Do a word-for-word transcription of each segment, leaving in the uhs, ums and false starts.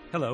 Hello.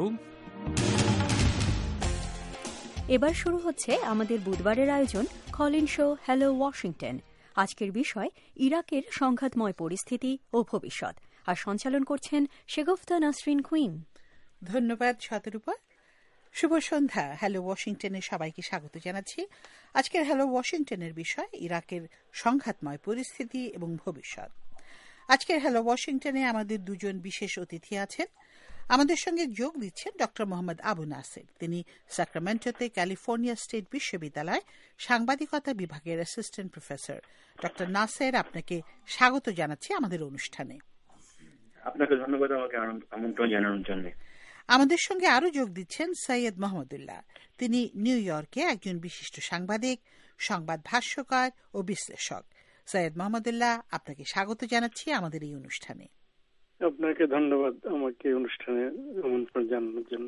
এবার শুরু হচ্ছে আমাদের বুধবারের আয়োজন কলিন শো হ্যালো ওয়াশিংটন। আজকের বিষয় ইরাকের সংঘাতময় পরিস্থিতি ও ভবিষ্যৎ, আর সঞ্চালন করছেন শেগফতা নাসরিন কুইন। ধন্যবাদ শতরূপা। শুভ সন্ধ্যা। হ্যালো ওয়াশিংটনে সবাইকে স্বাগত জানাচ্ছি। আজকের হ্যালো ওয়াশিংটনের বিষয় ইরাকের সংঘাতময় পরিস্থিতি এবং ভবিষ্যৎ। আজকের হ্যালো ওয়াশিংটনে আমাদের দুজন বিশেষ অতিথি আছেন। আমাদের সঙ্গে যোগ দিচ্ছেন ডক্টর মোহাম্মদ আবু নাসের। তিনি সাক্রামেন্টোতে ক্যালিফোর্নিয়া স্টেট বিশ্ববিদ্যালয় সাংবাদিকতা বিভাগের অ্যাসিস্ট্যান্ট প্রফেসর। ডক্টর নাসের, আপনাকে স্বাগত জানাচ্ছি আমাদের অনুষ্ঠানে। আপনাকে ধন্যবাদ আমাকে আমন্ত্রণ জানানোর জন্য। আমাদের সঙ্গে আরও যোগ দিচ্ছেন সৈয়দ মোহাম্মদুল্লাহ। তিনি নিউ ইয়র্কে একজন বিশিষ্ট সাংবাদিক, সংবাদ ভাষ্যকার ও বিশ্লেষক। সৈয়দ মোহাম্মদুল্লাহ, আপনাকে স্বাগত জানাচ্ছি আমাদের এই অনুষ্ঠানে। আপনাকে ধন্যবাদ আমাকে অনুষ্ঠানে আমন্ত্রণ জানানোর জন্য।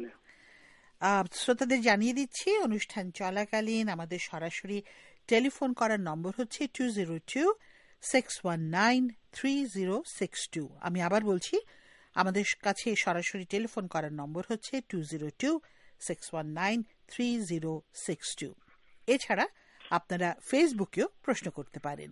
শ্রোতাদের জানিয়ে দিচ্ছি, অনুষ্ঠান চলাকালীন আমাদের সরাসরি টেলিফোন করার নম্বর হচ্ছে two zero two six one nine three zero six two. আমি আবার বলছি, আমাদের কাছে সরাসরি টেলিফোন করার নম্বর হচ্ছে two zero two six one nine three zero six two. এছাড়া আপনারা ফেসবুকেও প্রশ্ন করতে পারেন।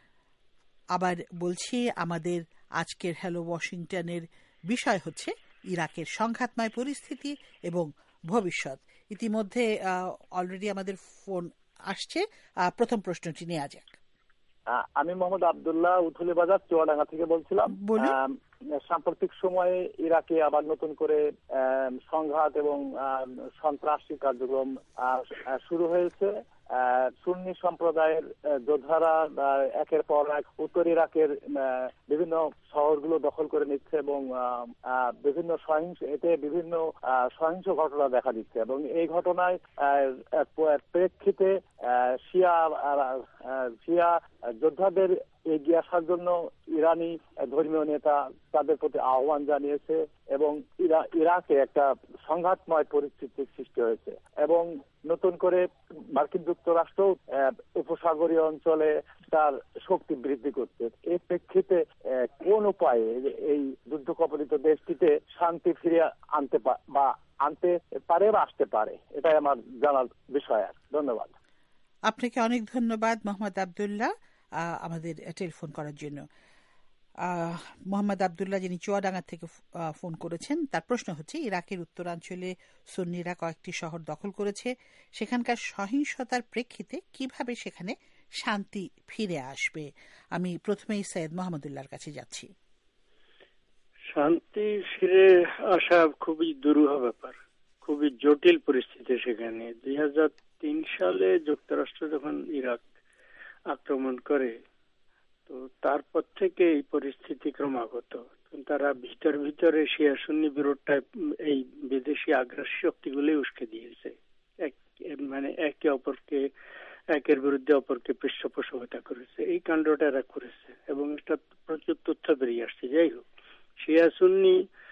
আবার বলছি, আমাদের আজকের হ্যালো ওয়াশিংটনের বিষয় হচ্ছে ইরাকের সংঘাতময় পরিস্থিতি এবং ভবিষ্যৎ। ইতিমধ্যে অলরেডি আমাদের ফোন আসছে। প্রথম প্রশ্নটি নেওয়া যাক। আমি মোহাম্মদ আব্দুল্লাহ উথুলি বাজার চুয়াডাঙ্গা থেকে বলছিলাম। সাম্প্রতিক সময়ে ইরাকে আবার নতুন করে সংঘাত এবং সন্ত্রাসী কার্যক্রম শুরু হয়েছে। সুন্নি সম্প্রদায়ের যোদ্ধারা একের পর এক উত্তর ইরাকের বিভিন্ন শহরগুলো দখল করে নিচ্ছে এবং বিভিন্ন সহিংস এতে বিভিন্ন সহিংস ঘটনা দেখা দিচ্ছে এবং এই ঘটনায় প্রেক্ষিতে শিয়া শিয়া যোদ্ধাদের এগিয়ে আসার জন্য ইরানি ধর্মীয় নেতা তাদের প্রতি আহ্বান জানিয়েছে এবং ইরাকে একটা সংঘাতময় পরিস্থিতির সৃষ্টি হয়েছে এবং নতুন করে মার্কিন যুক্তরাষ্ট্র উপসাগরীয় অঞ্চলে তার শক্তি বৃদ্ধি করছে। এই প্রেক্ষিতে কোন উপায়ে এই যুদ্ধ কবলিত দেশটিতে শান্তি ফিরিয়ে আনতে বা আনতে পারে বা আসতে পারে, এটাই আমার জানার বিষয়। ধন্যবাদ। আপনাকে অনেক ধন্যবাদ মোহাম্মদ আব্দুল্লাহ আমাদের টেলিফোন করার জন্য। মোহাম্মদ আব্দুল্লাহ, যিনি চুয়াডাঙ্গা থেকে ফোন করেছেন, তার প্রশ্ন হচ্ছে ইরাকের উত্তরাঞ্চলে সুন্নিরা কয়েকটি শহর দখল করেছে। সেখানকার সহিংসতার প্রেক্ষিতে কিভাবে সেখানে শান্তি ফিরে আসবে? আমি প্রথমেই সৈয়দ মোহাম্মদুল্লাহর কাছে যাচ্ছি। শান্তি ফিরে আসা খুবই দুরূহ ব্যাপার, খুবই জটিল পরিস্থিতি সেখানে। দুই হাজার তিন সালে যুক্তরাষ্ট্র যখন ইরাক আক্রমণ করে, তো তারপর থেকে এই পরিস্থিতি ক্রমাগত তারা ভিতর ভিতরে শিয়া সুন্নি বিরোধটা এই বিদেশি আগ্রাসী শক্তিগুলি উস্কে দিয়েছে। মানে একে অপরকে একের বিরুদ্ধে অপরকে পৃষ্ঠপোষকতা করেছে। এই কাণ্ডটা এরা করেছে এবং এটা প্রচুর তথ্য বেরিয়ে আসছে। যাই হোক, শিয়া সুন্নি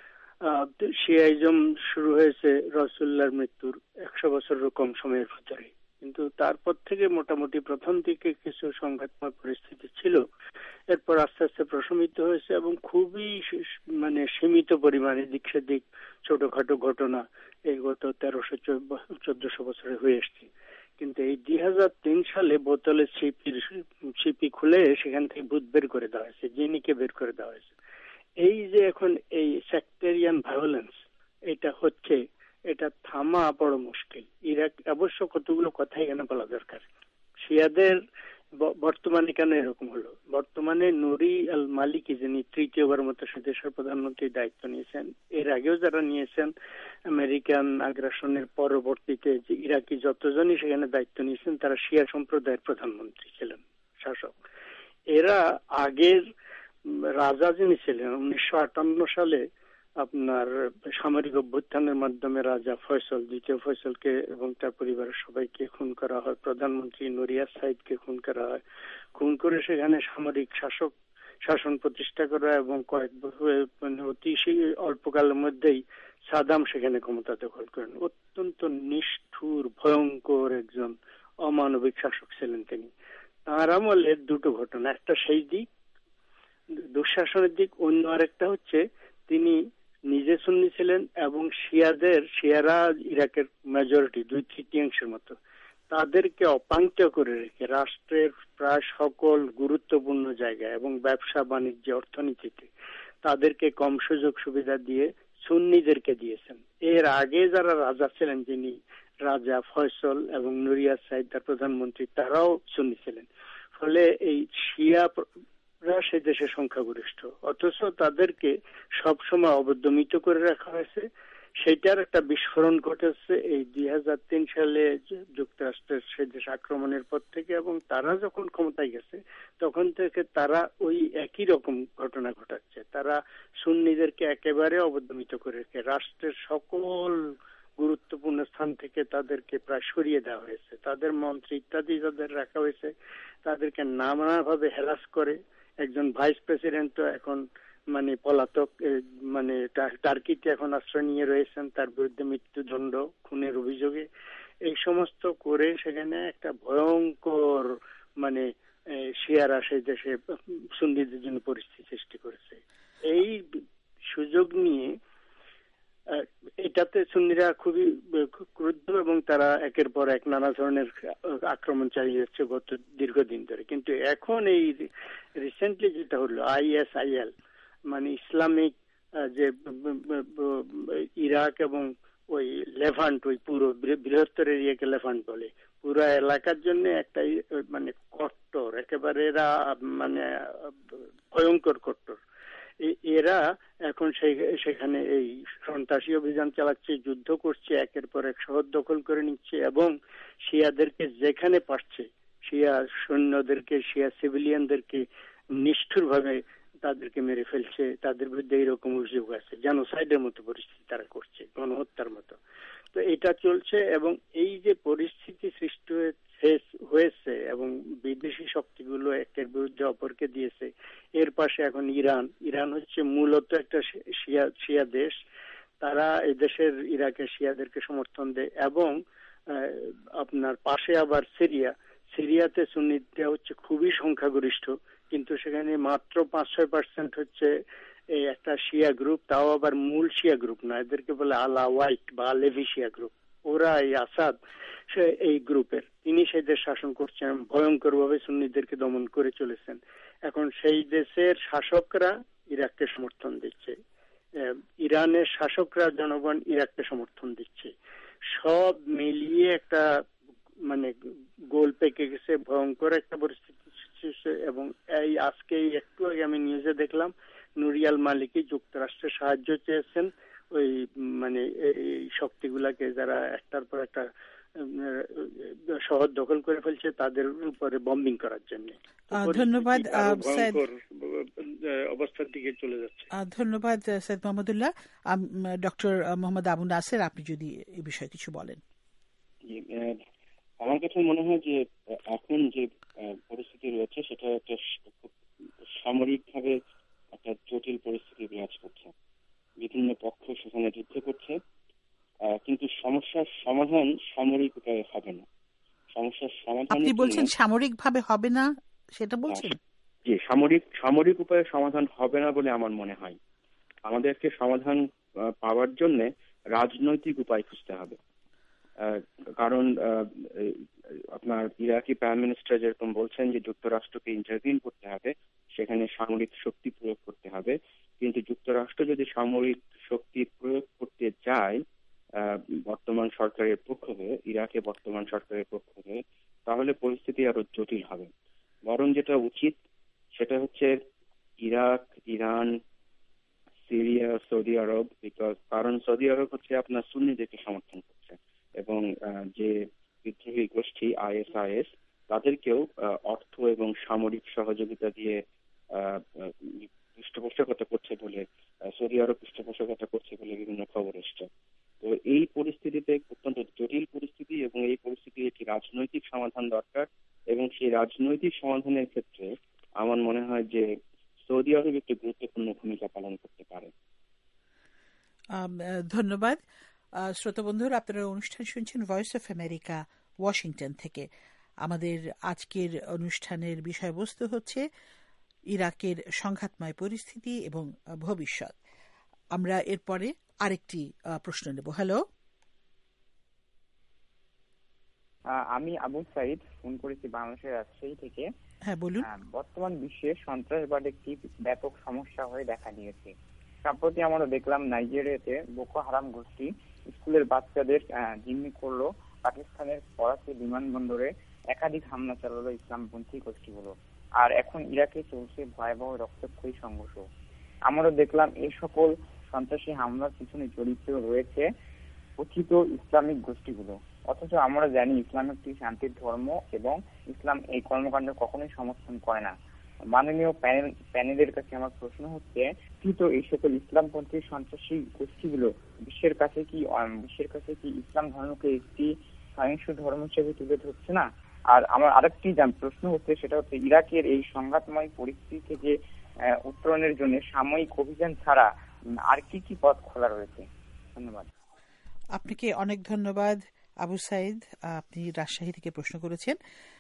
শিয়াইজম শুরু হয়েছে রাসূলুল্লাহর মৃত্যুর একশো বছরের কম সময়ের ভিতরে, কিন্তু তারপর থেকে মোটামুটি প্রথম দিকে কিছু সংঘাতময় পরিস্থিতি ছিল, এরপর আস্তে আস্তে প্রশমিত হয়েছে এবং খুবই মানে সীমিত পরিমাণে দিক সেদিক ছোটখাটো ঘটনা এই গত তেরোশো চোদ্দশো বছরে হয়ে এসছে। কিন্তু এই দুই হাজার তিন সালে বোতলে সিপির সিপি খুলে সেখান থেকে ভূত বের করে দেওয়া হয়েছে, জিনিকে বের করে দেওয়া হয়েছে। এই যে এখন এই সেক্টেরিয়ান ভায়োলেন্স এটা হচ্ছে, এটা থামা বড় মুশকিল। ইরাক অবশ্য কতগুলো কথা এখানে বলা দরকার। শিয়াদের বর্তমানে কেন এরকম হলো? বর্তমানে নুরি আল মালিকি, যিনি তৃতীয়বার মতো সে দেশের প্রধানমন্ত্রীর দায়িত্ব নিয়েছেন, এর আগেও যারা নিয়েছেন আমেরিকান আগ্রাসনের পরবর্তীতে যে ইরাকি যতজনই সেখানে দায়িত্ব নিয়েছেন তারা শিয়া সম্প্রদায়ের প্রধানমন্ত্রী ছিলেন, শাসক। এরা আগের রাজা যিনি ছিলেন উনিশশো আটান্ন সালে আপনার সামরিক অভ্যুত্থানের মাধ্যমে রাজা ফয়সল, দ্বিতীয় ফয়সলকে এবং তার পরিবারের সবাইকে খুন করা হয়। প্রধানমন্ত্রী নুরিয়া সাইদকে খুন করা হয়। খুন করে সেখানে সামরিক শাসক শাসন প্রতিষ্ঠা করা এবং কয়েক মানে অতি অল্পকালের মধ্যেই সাদাম সেখানে ক্ষমতা দখল করেন। অত্যন্ত নিষ্ঠুর ভয়ঙ্কর একজন অমানবিক শাসক ছিলেন তিনি। তাঁর আমলের দুটো ঘটনা, একটা সেই দিক দুঃশাসনের দিক, অন্য আরেকটা হচ্ছে তিনি নিজে সুন্নি ছিলেন এবং শিয়াদের শিয়ারা ইরাকের মেজরিটি দুই তৃতীয়াংশের মতো, তাদেরকে অপাঙ্ক্ত করে রেখে রাষ্ট্রের প্রায় সকল গুরুত্বপূর্ণ জায়গায় এবং ব্যবসা বাণিজ্য অর্থনীতিতে তাদেরকে কম সুযোগ সুবিধা দিয়ে সুন্নিদেরকে দিয়েছেন। এর আগে যারা রাজা ছিলেন, যিনি রাজা ফয়সল এবং নুরিয়াজ সাইদ তার প্রধানমন্ত্রী, তারাও সুন্নি ছিলেন। ফলে এই শিয়ারা সে দেশের সংখ্যাগরিষ্ঠ, অথচ তাদেরকে সবসময় অবদমিত করে রাখা হয়েছে। সেটার একটা বিস্ফোরণ ঘটেছে এই দুই হাজার তিন সালে যুক্তরাষ্ট্রের সে দেশ আক্রমণের পর থেকে, এবং তারা যখন ক্ষমতায় গেছে তখন থেকে তারা ওই একই রকম ঘটনা ঘটাচ্ছে। তারা সুন্নিদেরকে একেবারে অবদমিত করে রেখে রাষ্ট্রের সকল গুরুত্বপূর্ণ স্থান থেকে তাদেরকে প্রায় সরিয়ে দেওয়া হয়েছে, তাদের মন্ত্রী ইত্যাদি যাদের রাখা হয়েছে তাদেরকে নানাভাবে হেরাস করে। একজন ভাইস প্রেসিডেন্ট তো এখন মানে পলাতক, মানে টার্কিতে এখন আশ্রয় নিয়ে রয়েছেন, তার বিরুদ্ধে মৃত্যুদণ্ড, খুনের অভিযোগে। এই সমস্ত করে সেখানে একটা ভয়ঙ্কর মানে শিয়ারা সেই দেশে সুন্নিদের জন্য পরিস্থিতি সৃষ্টি করেছে। এই সুযোগ নিয়ে এটাতে সুন্নিরা খুবই ক্রুদ্ধ এবং তারা একের পর এক নানা ধরনের আক্রমণ চালিয়ে যাচ্ছে গত দীর্ঘদিন ধরে। কিন্তু এখন এই রিসেন্টলি যেটা হলো আইএসআইএল মানে ইসলামিক যে ইরাক এবং ওই লেভান্ট, ওই পুরো বৃহত্তর এরিয়াকে লেভান্ট বলে, পুরো এলাকার জন্য একটা মানে কট্টর, একেবারে এরা মানে ভয়ঙ্কর কট্টর। এরা এখন সেখানে এই সন্ত্রাসী অভিযান চালাচ্ছে, যুদ্ধ করছে, একের পর এক শহর দখল করে নিচ্ছে এবং শিয়াদেরকে যেখানে পারছে শিয়া সৈন্যদেরকে, শিয়া সিভিলিয়ানদেরকে নিষ্ঠুর ভাবে তাদেরকে মেরে ফেলছে। তাদের বিরুদ্ধে এইরকম অভিযোগ আছে, জেনোসাইডের মতো পরিস্থিতি তারা করছে, গণহত্যার মতো। তো এটা চলছে এবং এই যে পরিস্থিতি সৃষ্টি হয়েছে এবং বিদেশি শক্তিগুলো একের বিরুদ্ধে অপরকে দিয়েছে, এর পাশে এখন ইরান। ইরান হচ্ছে মূলত একটা শিয়া শিয়া দেশ, তারা এই দেশের ইরাকের শিয়াদেরকে সমর্থন দেয় এবং আপনার পাশে আবার সিরিয়া। সিরিয়াতে সুন্নিরা হচ্ছে খুবই সংখ্যাগরিষ্ঠ, কিন্তু সেখানে মাত্র পাঁচ ছয় পার্সেন্ট হচ্ছে এই একটা শিয়া গ্রুপ, তাও আবার মূল শিয়া গ্রুপ না, এদেরকে বলে আলা ওয়াইট বা আলেভি শিয়া গ্রুপ। ওরা এই আসাদ সে এই গ্রুপের, তিনি সেই দেশ শাসন করছেন, ভয়ঙ্কর ভাবে সুন্নিদেরকে দমন করে চলেছেন। এখন সেই দেশের শাসকরা ইরাককে সমর্থন দিচ্ছে, ইরানের শাসকরা জনগণ ইরাককে সমর্থন দিচ্ছে। সব মিলিয়ে একটা মানে গোল পেকে গেছে, ভয়ঙ্কর একটা পরিস্থিতি। এবং এই আজকে একটু আগে আমি নিউজে দেখলাম নুরিয়াল মালিকি যুক্তরাষ্ট্রের সাহায্য চেয়েছেন ওই মানে এই শক্তিগুলাকে যারা একটার পর একটা শহর দখল করে ফেলছে তাদের উপরে বম্বিং করার জন্য। ধন্যবাদ অবস্থার দিকে চলে যাচ্ছে। ধন্যবাদ সৈয়দ মোহাম্মদুল্লাহ। ডক্টর মোহাম্মদ আবু নাসের, আপনি যদি এই বিষয়ে কিছু বলেন। আমার কাছে মনে হয় যে এখন যে পরিস্থিতি রয়েছে সেটা একটা সামরিক ভাবে একটা জটিল পরিস্থিতি বিরাজ করছে, বিভিন্ন পক্ষ সেখানে যুদ্ধ করছে, কিন্তু সমস্যার সমাধান সামরিক উপায়ে হবে না। সমস্যার সমাধান আপনি বলছেন সামরিক ভাবে হবে না, সেটা বলছেন? জি, সামরিক সামরিক উপায়ে সমাধান হবে না বলে আমার মনে হয়। আমাদেরকে সমাধান পাওয়ার জন্য রাজনৈতিক উপায় খুঁজতে হবে। কারণ আপনার ইরাকি প্রাইম মিনিস্টার যেরকম বলছেন যে যুক্তরাষ্ট্রকে ইন্টারভিন করতে হবে, সেখানে সামরিক শক্তি প্রয়োগ করতে হবে, কিন্তু যুক্তরাষ্ট্র যদি সামরিক শক্তি প্রয়োগ করতে যায় বর্তমান সরকারের পক্ষ হয়ে, ইরাকে বর্তমান সরকারের পক্ষ হয়ে, তাহলে পরিস্থিতি আরো জটিল হবে। বরং যেটা উচিত সেটা হচ্ছে Iraq, Iran, Syria, Saudi Arabia, because কারণ সৌদি আরব হচ্ছে আপনার সুন্নিদেরকে সমর্থন করছে এবং যে বিদ্রোহী গোষ্ঠী আইএসআইএস তাদেরকেও অর্থ এবং সামরিক সহযোগিতা দিয়ে পৃষ্ঠপোষকতা করছে বলে, সৌদি আরব পৃষ্ঠপোষকতা করছে বলে বিভিন্ন খবর এসছে। তো এই পরিস্থিতিতে অত্যন্ত জটিল পরিস্থিতি এবং এই পরিস্থিতি একটি রাজনৈতিক সমাধান দরকার এবং সেই রাজনৈতিক সমাধানের ক্ষেত্রে আমার মনে হয় যে সৌদি আরব একটি গুরুত্বপূর্ণ ভূমিকা পালন করতে পারে। ধন্যবাদ। শ্রোতা বন্ধুরা, আপনারা অনুষ্ঠান শুনছেন ভয়েস অফ আমেরিকা, ওয়াশিংটন থেকে। আমাদের আজকের অনুষ্ঠানের বিষয়বস্তু হচ্ছে ইরাকের সংঘাতময় পরিস্থিতি এবং ভবিষ্যৎ। আমরা এরপরে আরেকটি প্রশ্ন নেব। হ্যালো, আমি আবু সাইদ ফোন করেছি বাংলাদেশের রাজশাহী থেকে। হ্যাঁ বলুন। বর্তমান বিশ্বে সন্ত্রাসবাদ একটি ব্যাপক সমস্যা হয়ে দেখা দিয়েছে। সম্প্রতি আমরা দেখলাম নাইজেরিয়াতে বোকো হারাম গোষ্ঠী স্কুলের বাচ্চাদের জিম্মি করলো, পাকিস্তানের করাচি বিমানবন্দরে একাধিক হামলা চালালো ইসলামপন্থী গোষ্ঠীগুলো, আর এখন ইরাকে চলছে ভয়াবহ রক্তক্ষয়ী সংঘর্ষ। আমরা দেখলাম এই সকল সন্ত্রাসী হামলার পিছনে জড়িত রয়েছে কথিত ইসলামিক গোষ্ঠীগুলো, অথচ আমরা জানি ইসলাম একটি শান্তির ধর্ম এবং ইসলাম এই কর্মকাণ্ড কখনোই সমর্থন করে না। মাননীয় প্যানেল প্যানেলের কাছে আমার প্রশ্ন হচ্ছে, তো এই সকল ইসলামপন্থী সন্ত্রাসী গোষ্ঠীগুলো বিশ্বের কাছে কি বিশ্বের কাছে কি ইসলাম ধর্মকে একটি সহিংস ধর্ম হিসেবে তুলে ধরছে না? আর আমার আরেকটি প্রশ্ন হচ্ছে, সেটা হচ্ছে ইরাকের এই সংঘাতময় পরিস্থিতি থেকে উত্তরণের জন্য সাময়িক অভিযান ছাড়া আর কি কি পথ খোলা রয়েছে? ধন্যবাদ। আপনাকে অনেক ধন্যবাদ আবু সাইদ, আপনি রাজশাহী থেকে প্রশ্ন করেছেন।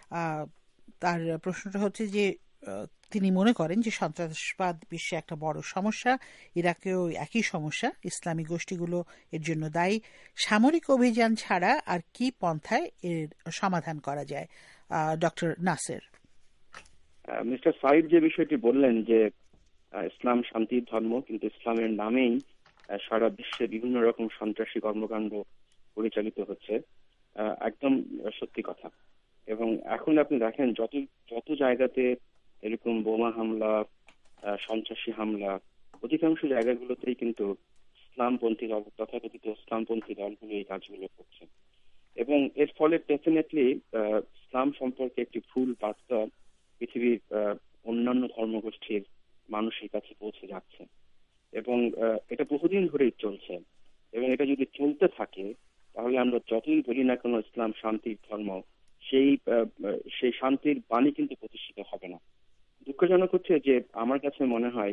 তার প্রশ্নটা হচ্ছে যে তিনি মনে করেন যে সন্ত্রাসবাদ বিশ্বে একটা বড় সমস্যা, ইরাকেও একই সমস্যা, ইসলামী গোষ্ঠীগুলো এর জন্য দায়ী। সামরিক অভিযান ছাড়া আর কি পন্থায় এর সমাধান করা যায়? ডক্টর নাসের। মিস্টার সাইদ যে বিষয়টি বললেন যে ইসলাম শান্তির ধর্ম, কিন্তু ইসলামের নামেই সারা বিশ্বে বিভিন্ন রকম সন্ত্রাসী কর্মকাণ্ড পরিচালিত হচ্ছে, একদম সত্যি কথা। এবং এখন আপনি দেখেন যত যত জায়গাতে এরকম বোমা হামলা, সন্ত্রাসী হামলা, অধিকাংশ জায়গাগুলোতেই কিন্তু ইসলামপন্থী দল, তথাকথিত ইসলামপন্থী দলগুলো এই কাজগুলো করছে। এবং এর ফলে ডেফিনেটলি ইসলাম সম্পর্কে একটি ভুল বার্তা পৃথিবীর অন্যান্য ধর্মগোষ্ঠীর মানুষের কাছে পৌঁছে যাচ্ছে, এবং এটা বহুদিন ধরেই চলছে। এবং এটা যদি চলতে থাকে তাহলে আমরা যতই বলি না কেন ইসলাম শান্তির ধর্ম, সেই সেই শান্তির বাণী কিন্তু প্রতিষ্ঠিত হবে না। দুঃখজনক হচ্ছে যে আমার কাছে মনে হয়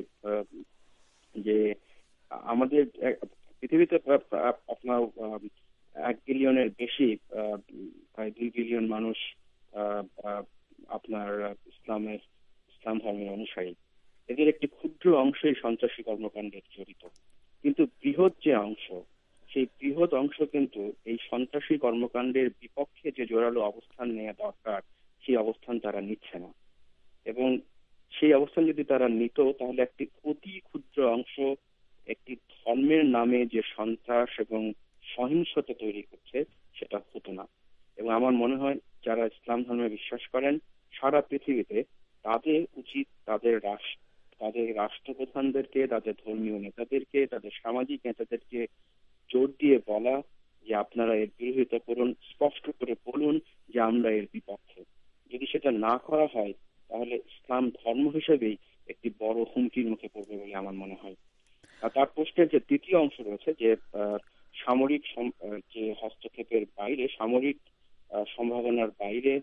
যে আমাদের পৃথিবীতে আপনার এক বিলিয়নের বেশি, প্রায় দুই বিলিয়ন মানুষ আপনার ইসলামের ইসলাম ধর্মের অনুসারী। এদের একটি ক্ষুদ্র অংশই সন্ত্রাসী কর্মকাণ্ডে জড়িত, কিন্তু বৃহৎ যে অংশ, সেই বৃহৎ অংশ কিন্তু এই সন্ত্রাসী কর্মকাণ্ডের বিপক্ষে যে জোরালো অবস্থান নেওয়া দরকার সেই অবস্থান তারা নিচ্ছে না। এবং সেই অবস্থান যদি তারা নিত তাহলে একটি অতি ক্ষুদ্র অংশ একটি ধর্মের নামে যে সন্ত্রাস এবং সহিংসতা তৈরি করছে সেটা হতো না। এবং আমার মনে হয় যারা ইসলাম ধর্মে বিশ্বাস করেন সারা পৃথিবীতে, তাদের উচিত তাদের রাষ্ট্র তাদের রাষ্ট্রপ্রধানদেরকে, তাদের ধর্মীয় নেতাদেরকে, তাদের সামাজিক নেতাদেরকে জোর দিয়ে বলা যে আপনারা এর বিরোধিতা করুন, স্পষ্ট করে বলুন যে আমরা এর বিপক্ষে। যদি সেটা না করা হয় তাহলে ইসলাম ধর্ম হিসেবেই একটি বড় হুমকির মুখে পড়বে বলে আমার মনে হয়। আর তার প্রশ্নের যে দ্বিতীয় অংশ রয়েছে যে সামরিক যে হস্তক্ষেপের বাইরে, সামরিক সম্ভাবনার বাইরে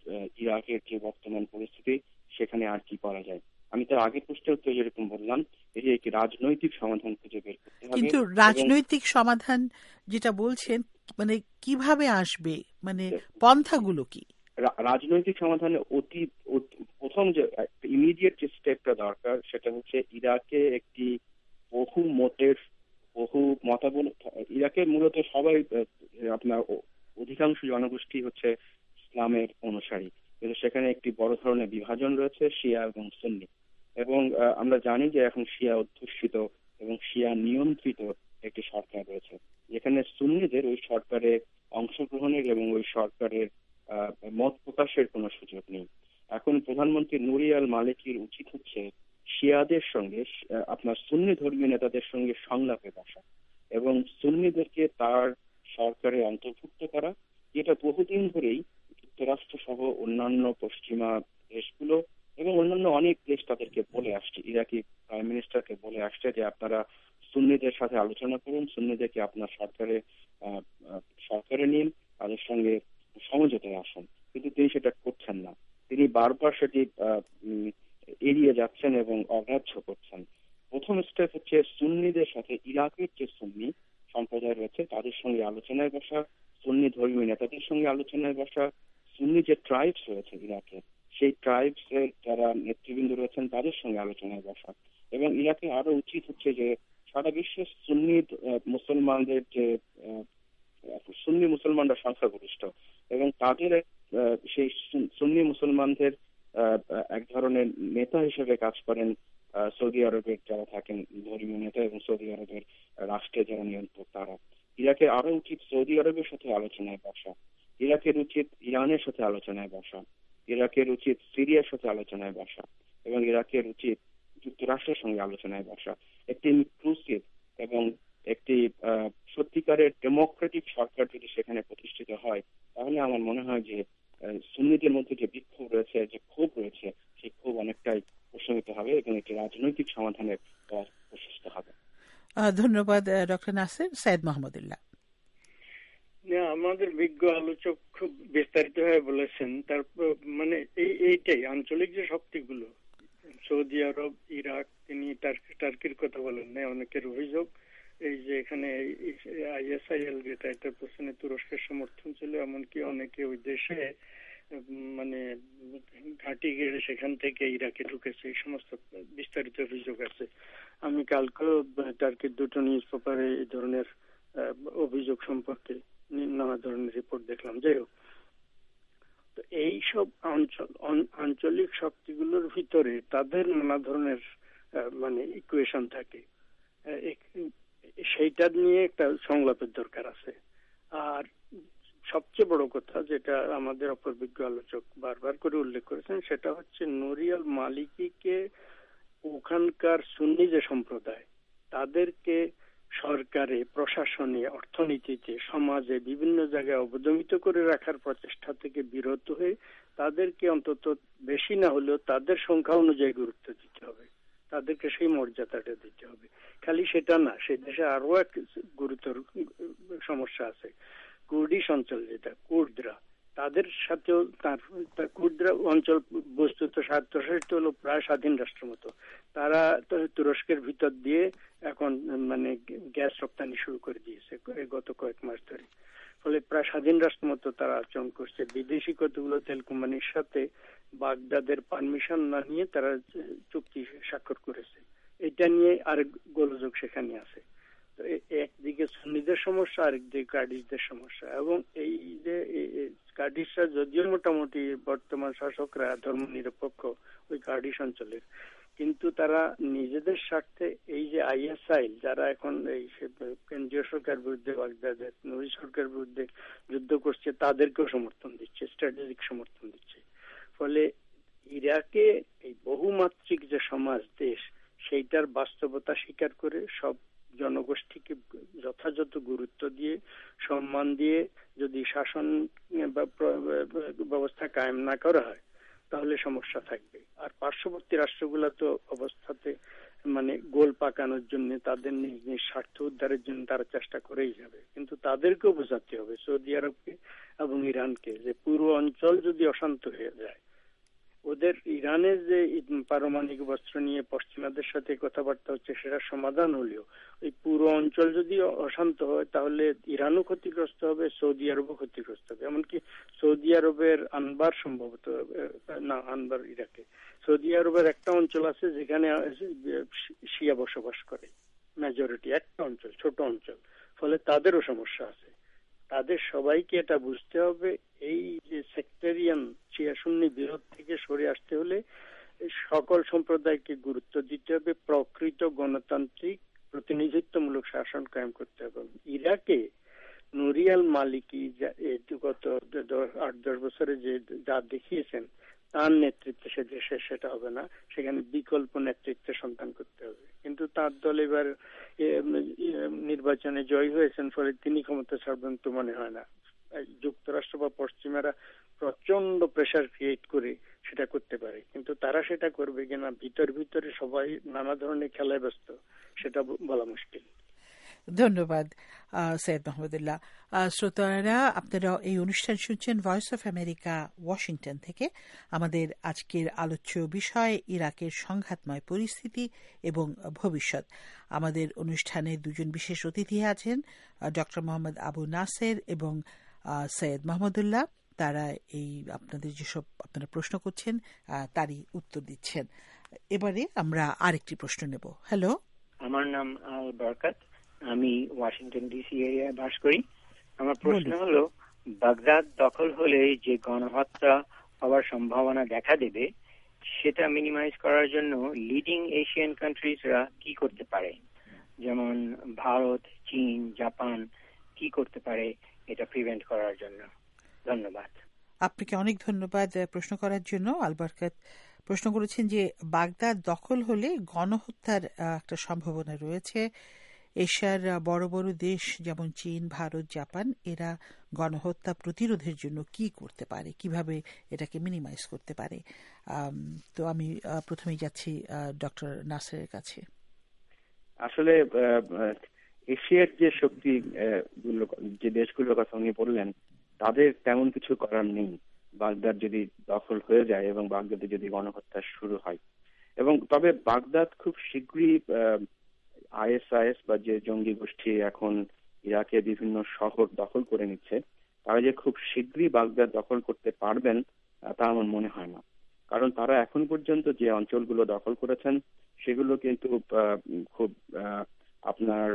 ইরাকের যে বর্তমান পরিস্থিতি, সেখানে আর কি করা যায়, আমি তার আগের প্রশ্নের উত্তরে যেরকম বললাম, এই যে একটি রাজনৈতিক সমাধান খুঁজে বের করতে হবে। কিন্তু রাজনৈতিক সমাধান যেটা বলছেন, মানে কিভাবে আসবে, মানে পন্থাগুলো কি? রাজনৈতিক সমাধানে অতি প্রথম যে ইমিডিয়েট যে স্টেপটা দরকার সেটা হচ্ছে ইরাকে একটি বহু মতের বহু মতাবল, ইরাকে মূলত সবাই আপনার অধিকাংশ জনগোষ্ঠী হচ্ছে ইসলামের অনুসারী, কিন্তু সেখানে একটি বড় ধরনের বিভাজন রয়েছে শিয়া এবং সুন্নি। এবং আমরা জানি যে এখন শিয়া অধ্যুষিত এবং শিয়া নিয়ন্ত্রিত একটি সরকার রয়েছে, যেখানে সুন্নিদের ওই সরকারে অংশগ্রহণের এবং ওই সরকারের মত প্রকাশের কোনো সুযোগ নেই। এখন প্রধানমন্ত্রী নুরি আল মালিকির উচিত হচ্ছে শিয়াদের সঙ্গে, আপনার সুন্নি ধর্মীয় নেতাদের সঙ্গে সংলাপে বসা এবং সুন্নিদেরকে তার সরকারে অন্তর্ভুক্ত করা, যেটা বহুদিন ধরেই যুক্তরাষ্ট্র সহ অন্যান্য পশ্চিমা দেশগুলো এবং অন্যান্য অনেক দেশ তাদেরকে বলে আসছে, ইরাকি প্রাইম মিনিস্টারকে বলে আসছে যে আপনারা সুন্নিদের সাথে আলোচনা করুন, সুন্নিদেরকে আপনার সরকারে সরকারে নিন, তাদের সঙ্গে সমঝোতায় আসুন। কিন্তু তিনি সেটা করছেন না, তিনি বারবার সেটি এড়িয়ে যাচ্ছেন এবং অগ্রাহ্য করছেন। প্রথম স্টেপ হচ্ছে সুন্নিদের সাথে, ইরাকের যে সুন্নি সম্প্রদায় রয়েছে তাদের সঙ্গে আলোচনায় বসা, সুন্নি ধর্মীয় নেতাদের সঙ্গে আলোচনায় বসা, সুন্নি যে ট্রাইবস রয়েছে ইরাকে সেই ট্রাইবস এর যারা নেতৃবৃন্দ রয়েছেন তাদের সঙ্গে আলোচনায় বসা। এবং ইরাকে আরো উচিত হচ্ছে যে সারা বিশ্বের সুন্নি মুসলমানদের যে সুন্নি মুসলমানরা সংখ্যাগরিষ্ঠ এবং তাদের সেই সুন্নি মুসলমানদের এক ধরনের নেতা হিসেবে কাজ করেন সৌদি আরবের যারা থাকেন ধর্মীয় নেতা এবং সৌদি আরবের রাষ্ট্রে যারা নিয়ন্ত্রক তারা। ইরাকের আরো উচিত সৌদি আরবের সাথে আলোচনায় বসা, ইরাকের উচিত ইরানের সাথে আলোচনায় বসা, ইরাকের উচিত সিরিয়ার সাথে আলোচনায় বসা এবং ইরাকের উচিত যুক্তরাষ্ট্রের সঙ্গে আলোচনায় বসা। একটি ইনক্লুসিভ এবং একটি সত্যিকারের ডেমোক্রেটিক সরকার যদি সেখানে প্রতিষ্ঠিত হয় তাহলে আমার মনে হয় যে সুন্নিদের মধ্যে যে বিক্ষোভ রয়েছে, যে ক্ষোভ রয়েছে, সেই ক্ষোভ অনেকটাই প্রশমিত হবে এবং একটি রাজনৈতিক সমাধানের পথ প্রশস্ত হবে। ধন্যবাদ ডক্টর নাসির। সৈয়দ মাহমুদুল্লাহ। আমাদের বিজ্ঞ আলোচক খুব বিস্তারিত ভাবে বলেছেন। তার মানে এই এইটাই আঞ্চলিক যে শক্তিগুলো, সৌদি আরব, ইরাক, তিনি টার্কির কথা বলেন না, অনেকের অভিযোগ এই যে এখানে আইএসআইএল যেটা এটার পেছনে তুরস্কের সমর্থন ছিল, এমনকি অনেকে ওই দেশে মানে ঘাঁটি গেড়ে সেখান থেকে ইরাকে ঢুকেছে, এই সমস্ত বিস্তারিত অভিযোগ আছে। আমি কালকেও টার্কির দুটো নিউজ পেপারে এই ধরনের অভিযোগ সম্পর্কে নানা ধরনের রিপোর্ট দেখলাম। যাই হোক, তো এইসব অঞ্চল আঞ্চলিক শক্তিগুলোর ভিতরে তাদের নানা ধরনের মানে ইকুয়েশন থাকে, সেইটা নিয়ে একটা সংলাপের দরকার আছে। আর সবচেয়ে বড় কথা যেটা আমাদের অপর বিজ্ঞ আলোচক বারবার করে উল্লেখ করেছেন সেটা হচ্ছে নুরিয়াল মালিকিকে ওখানকার সুন্নি যে সম্প্রদায় তাদেরকে সরকারে, প্রশাসনে, অর্থনীতিতে, সমাজে বিভিন্ন জায়গায় অবদমিত করে রাখার প্রচেষ্টা থেকে বিরত হয়ে তাদেরকে অন্তত বেশি না হলেও তাদের সংখ্যা অনুযায়ী গুরুত্ব দিতে হবে, তাদেরকে সেই মর্যাদাটা দিতে হবে। খালি সেটা না, সেই দেশে আরো এক গুরুতর সমস্যা আছে। কুর্দিশ অঞ্চল যেটা, কুর্দরা, তাদের সাথেও তার কুর্দরা অঞ্চল বস্তুত স্বায়ত্তশাসিত হলো প্রায় স্বাধীন রাষ্ট্রের মতো। তারা তুরস্কের ভিতর দিয়ে এখন মানে গ্যাস রপ্তানি শুরু করে দিয়েছে গত কয়েক মাস ধরে। ফলে প্রায় স্বাধীন রাষ্ট্রের মতো তারা আচরণ করছে। বিদেশি কতগুলো তেল কোম্পানির সাথে বাগদাদের পারমিশন না নিয়ে তারা চুক্তি স্বাক্ষর করেছে। এটা নিয়ে আরেক গোলযোগ সেখানে আছে। তো একদিকে সুন্নিদের সমস্যা, আরেকদিকে কার্ডিশদের সমস্যা। এবং এই যে কার্ডিশরা যদিও মোটামুটি বর্তমান শাসকরা ধর্ম নিরপেক্ষ ওই কার্ডিশ অঞ্চলের, কিন্তু তারা নিজেদের স্বার্থে এই যে আইএসআইএল যারা এখন এই কেন্দ্রীয় সরকার বিরুদ্ধে, বাগদাদের নুরি সরকার বিরুদ্ধে যুদ্ধ করছে, তাদেরকেও সমর্থন দিচ্ছে, স্ট্র্যাটেজিক সমর্থন দিচ্ছে। ফলে ইরাকে এই বহুমাত্রিক যে সমাজ দেশ, সেইটার বাস্তবতা স্বীকার করে সব জনগোষ্ঠীকে যথাযথ গুরুত্ব দিয়ে, সম্মান দিয়ে যদি শাসন ব্যবস্থা কায়েম না করা হয় তাহলে সমস্যা থাকবে। আর পার্শ্ববর্তী রাষ্ট্রগুলো তো অবস্থাতে মানে গোল পাকানোর জন্য, তাদের নিজ নিজ স্বার্থ উদ্ধারের জন্য তারা চেষ্টা করেই যাবে। কিন্তু তাদেরকেও বোঝাতে হবে, সৌদি আরবকে এবং ইরানকে, যে পুরো অঞ্চল যদি অশান্ত হয়ে যায়, ওদের ইরানের যে পারমাণবিক অস্ত্র নিয়ে পশ্চিমাদের সাথে কথাবার্তা হচ্ছে সেটা সমাধান হলেও ওই পুরো অঞ্চল যদি অশান্ত হয় তাহলে ইরানও ক্ষতিগ্রস্ত হবে, সৌদি আরবও ক্ষতিগ্রস্ত হবে। এমনকি সৌদি আরবের আনবার সম্ভবত না, আনবার ইরাকে সৌদি আরবের একটা অঞ্চল আছে যেখানে শিয়া বসবাস করে, মেজরিটি একটা অঞ্চল, ছোট অঞ্চল। ফলে তাদেরও সমস্যা আছে। তাদের সবাইকে এটা বুঝতে হবে, এই যে সেক্টেরিয়ান শিয়া সুন্নি বিরোধ থেকে সরে আসতে হলে সকল সম্প্রদায়কে গুরুত্ব দিতে হবে, প্রকৃত গণতান্ত্রিক প্রতিনিধিত্বমূলক শাসন কায়েম করতে হবে। ইরাকে নুরিয়াল মালিকি গত আট দশ বছরে যে যা দেখিয়েছেন, তার নেতৃত্বে সে দেশে সেটা হবে না, সেখানে বিকল্প নেতৃত্বের সন্ধান করতে হবে। কিন্তু তার দল এবার নির্বাচনে জয়ী হয়েছেন, ফলে তিনি ক্ষমতা ছাড়বেন তো মনে হয় না। যুক্তরাষ্ট্র বা পশ্চিমারা প্রচন্ড প্রেসার ক্রিয়েট করে সেটা করতে পারে, কিন্তু তারা সেটা করবে কিনা ভিতর ভিতরে সবাই নানা ধরনের খেলায় ব্যস্ত, সেটা বলা মুশকিল। ধন্যবাদ সৈয়দ মাহমুদুল্লাহ। শ্রোতারা, আপনারা এই অনুষ্ঠান শুনছেন ভয়েস অফ আমেরিকা ওয়াশিংটন থেকে। আমাদের আজকের আলোচ্য বিষয় ইরাকের সংঘাতময় পরিস্থিতি এবং ভবিষ্যৎ। আমাদের অনুষ্ঠানে দুজন বিশেষ অতিথি আছেন, ডক্টর মোহাম্মদ আবু নাসের এবং সৈয়দ মাহমুদুল্লাহ। তারা এই আপনাদের যেসব আপনারা প্রশ্ন করছেন তারই উত্তর দিচ্ছেন। এবারে আমরা আরেকটি প্রশ্ন নেব। হ্যালো আমার নাম আল বরকত, আমি ওয়াশিংটন ডিসি এরিয়ায় বাস করি। আমার প্রশ্ন হলো, বাগদাদ দখল হলে যে গণহত্যা হওয়ার সম্ভাবনা দেখা দেবে সেটা মিনিমাইজ করার জন্য লিডিং এশিয়ান কান্ট্রিজরা কি করতে পারে? যেমন ভারত, চীন, জাপান কি করতে পারে এটা প্রিভেন্ট করার জন্য? ধন্যবাদ। আপনাকে অনেক ধন্যবাদ প্রশ্ন করার জন্য। আল বরকত প্রশ্ন করেছেন যে বাগদাদ দখল হলে গণহত্যার একটা সম্ভাবনা রয়েছে। এশিয়ার বড় বড় দেশ যেমন চীন, ভারত, জাপান এরা গণহত্যা প্রতিরোধের জন্য কি করতে পারে, কিভাবে এটাকে মিনিমাইজ করতে পারে? তো আমি প্রথমেই যাচ্ছি ডক্টর নাসেরের কাছে। আসলে এশিয়ার যে শক্তি যে দেশগুলোর কথা উনি বললেন, তাদের তেমন কিছু করার নেই বাগদাদ যদি দখল হয়ে যায় এবং বাগদাদে যদি গণহত্যা শুরু হয়। এবং তবে বাগদাদ খুব শীঘ্রই আইএসআইএস বা যে জঙ্গি গোষ্ঠী এখন ইরাকে বিভিন্ন শহর দখল করে নিচ্ছে, তারা যে খুব শীঘ্রই বাগদাদ দখল করতে পারবেন তা আমার মনে হয় না। কারণ তারা এখন পর্যন্ত যে অঞ্চলগুলো দখল করেছেন সেগুলো কিন্তু খুব আপনার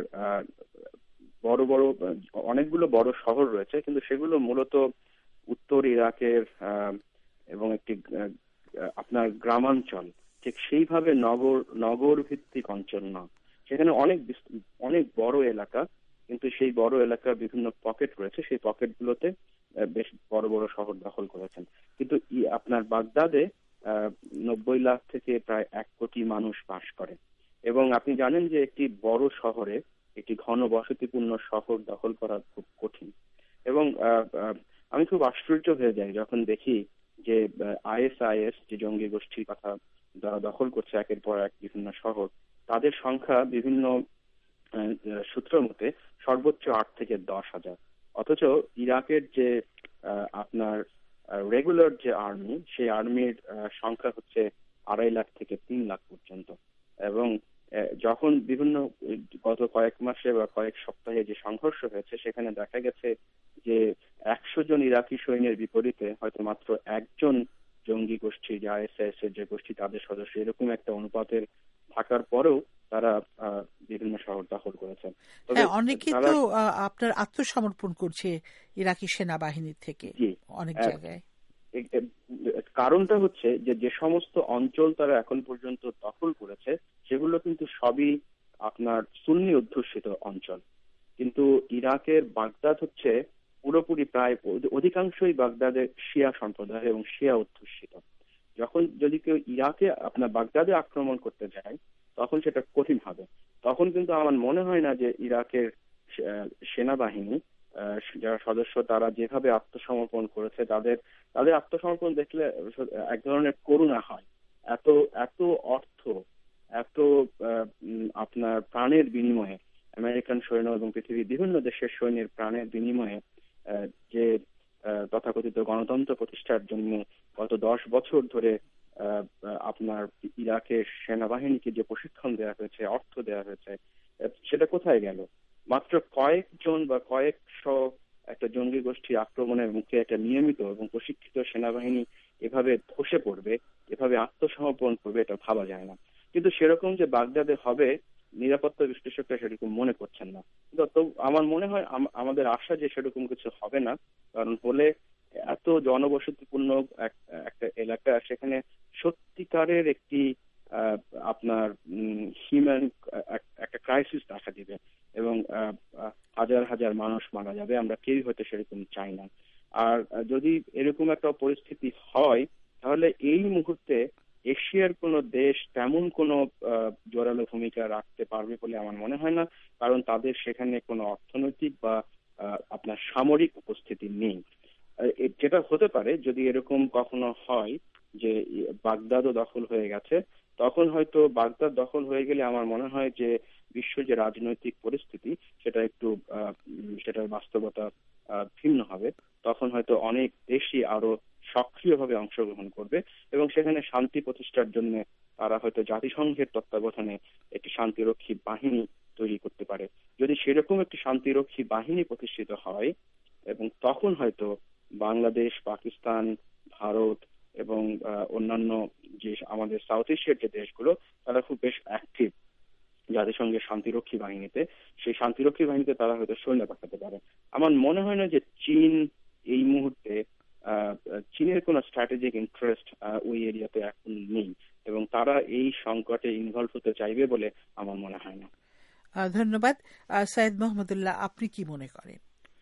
বড় বড় অনেকগুলো বড় শহর রয়েছে, কিন্তু সেগুলো মূলত উত্তর ইরাকের এবং একটি আপনার গ্রামাঞ্চল, ঠিক সেইভাবে নগর নগর ভিত্তিক অঞ্চল না। সেখানে অনেক অনেক বড় এলাকা, কিন্তু সেই বড় এলাকা বিভিন্ন পকেট রয়েছে, সেই পকেটগুলোতে বেশ বড় বড় শহর দখল করেছেন। কিন্তু আপনার বাগদাদে নব্বই লাখ থেকে প্রায় এক কোটি মানুষ বাস করে এবং আপনি জানেন যে একটি বড় শহরে, একটি ঘন বসতিপূর্ণ শহর দখল করা খুব কঠিন। এবং আমি খুব আশ্চর্য হয়ে যাই যখন দেখি যে আইএসআইএস যে জঙ্গি গোষ্ঠীর কথা যারা দখল করছে একের পর এক বিভিন্ন শহর, তাদের সংখ্যা বিভিন্ন সূত্র মতে সর্বোচ্চ আট থেকে দশ হাজার। অথচ ইরাকের যে আপনার রেগুলার যে আর্মি, সেই আর্মির সংখ্যা হচ্ছে আড়াই লাখ থেকে তিন লাখ পর্যন্ত। এবং যখন বিভিন্ন গত কয়েক মাসে বা কয়েক সপ্তাহে যে সংঘর্ষ হয়েছে, সেখানে দেখা গেছে যে একশো জন ইরাকি সৈন্যের বিপরীতে হয়তো মাত্র একজন জঙ্গি গোষ্ঠী, যে আইএসআইএস এর যে গোষ্ঠী তাদের সদস্য, এরকম একটা অনুপাতের থাকার পরেও তারা বিভিন্ন শহর দখল করেছেন। অনেকে তো আপনার আত্মসমর্পণ করছে ইরাকি সেনাবাহিনীর থেকে অনেক জায়গায়। কারণটা হচ্ছে যে যে সমস্ত অঞ্চল তারা এখন পর্যন্ত দখল করেছে সেগুলো কিন্তু সবই আপনার সুন্নি অধ্যুষিত অঞ্চল, কিন্তু ইরাকের বাগদাদ হচ্ছে পুরোপুরি প্রায় অধিকাংশই বাগদাদের শিয়া সম্প্রদায় এবং শিয়া অধ্যুষিত। যখন যদি কেউ ইরাকে আপনার বাগদাদে আক্রমণ করতে যায় তখন সেটা কঠিন হবে। তখন কিন্তু আমার মনে হয় না যে ইরাকের সেনাবাহিনী যারা সদস্য তারা যেভাবে আত্মসমর্পণ করেছে, তাদের তাদের আত্মসমর্পণ দেখলে এক ধরনের করুণা হয়। এত এত অর্থ, এত আপনার প্রাণের বিনিময়ে, আমেরিকান সৈন্য এবং পৃথিবীর বিভিন্ন দেশের সৈন্যের প্রাণের বিনিময়ে যে তথাকথিত গণতন্ত্র প্রতিষ্ঠার জন্য গত দশ বছর ধরে আপনার ইরাকের সেনাবাহিনীকে যে প্রশিক্ষণ দেওয়া হয়েছে, অর্থ দেওয়া হয়েছে, সেটা কোথায় গেল? মাত্র কয়েকজন বা কয়েকশো একটা জঙ্গি গোষ্ঠী আক্রমণের মুখে একটা নিয়মিত এবং প্রশিক্ষিত সেনাবাহিনী এভাবে ধসে পড়বে, এভাবে আত্মসমর্পণ করবে, এটা ভাবা যায় না। কিন্তু সেরকম যে বাগদাদে হবে নিরাপত্তা বিশ্লেষকরা সেরকম মনে করছেন না। তো আমার মনে হয় আমাদের আশা যে সেরকম কিছু হবে না, কারণ হলে এত জনবসতিপূর্ণ একটা এলাকা, সেখানে সত্যিকারের একটি আপনার হিউম্যান একটা ক্রাইসিস দেখা দিবে এবং হাজার হাজার মানুষ মারা যাবে। আমরা কেউ হয়তো সেরকম চাই না। আর যদি এরকম একটা পরিস্থিতি হয় তাহলে এই মুহূর্তে এশিয়ার কোনো দেশ তেমন কোনো জোরালো ভূমিকা রাখতে পারবে বলে আমার মনে হয় না, কারণ তাদের সেখানে কোনো অর্থনৈতিক বা আপনার সামরিক উপস্থিতি নেই। যেটা হতে পারে যদি এরকম কখনো হয় যে বাগদাদও দখল হয়ে গেছে, তখন হয়তো বাগদাদ দখল হয়ে গেলে আমার মনে হয় যে বিশ্ব যে রাজনৈতিক পরিস্থিতি সেটা একটু সেটার বাস্তবতা ভিন্ন হবে। তখন হয়তো অনেক দেশই আরো সক্রিয়ভাবে অংশগ্রহণ করবে এবং সেখানে শান্তি প্রতিষ্ঠার জন্য তারা হয়তো জাতিসংঘের তত্ত্বাবধানে একটি শান্তিরক্ষী বাহিনী তৈরি করতে পারে। যদি সেরকম একটি শান্তিরক্ষী বাহিনী প্রতিষ্ঠিত হয় এবং তখন হয়তো বাংলাদেশ, পাকিস্তান, ভারত এবং অন্যান্য যে আমাদের সাউথ এশিয়ার যে দেশগুলো তারা খুব বেশ অ্যাক্টিভ জাতিসংঘের শান্তিরক্ষী বাহিনীতে, সেই শান্তিরক্ষী বাহিনীতে তারা হয়তো সৈন্য পাঠাতে পারে। আমার মনে হয় না যে চীন এই মুহূর্তে চীনের কোনো স্ট্র্যাটেজিক ইন্টারেস্ট ওই এরিয়াতে এখন নেই এবং তারা এই সংকটে ইনভলভ হতে চাইবে বলে আমার মনে হয় না। ধন্যবাদ। সৈয়দ মোহাম্মদুল্লাহ, আপনি কি মনে করেন?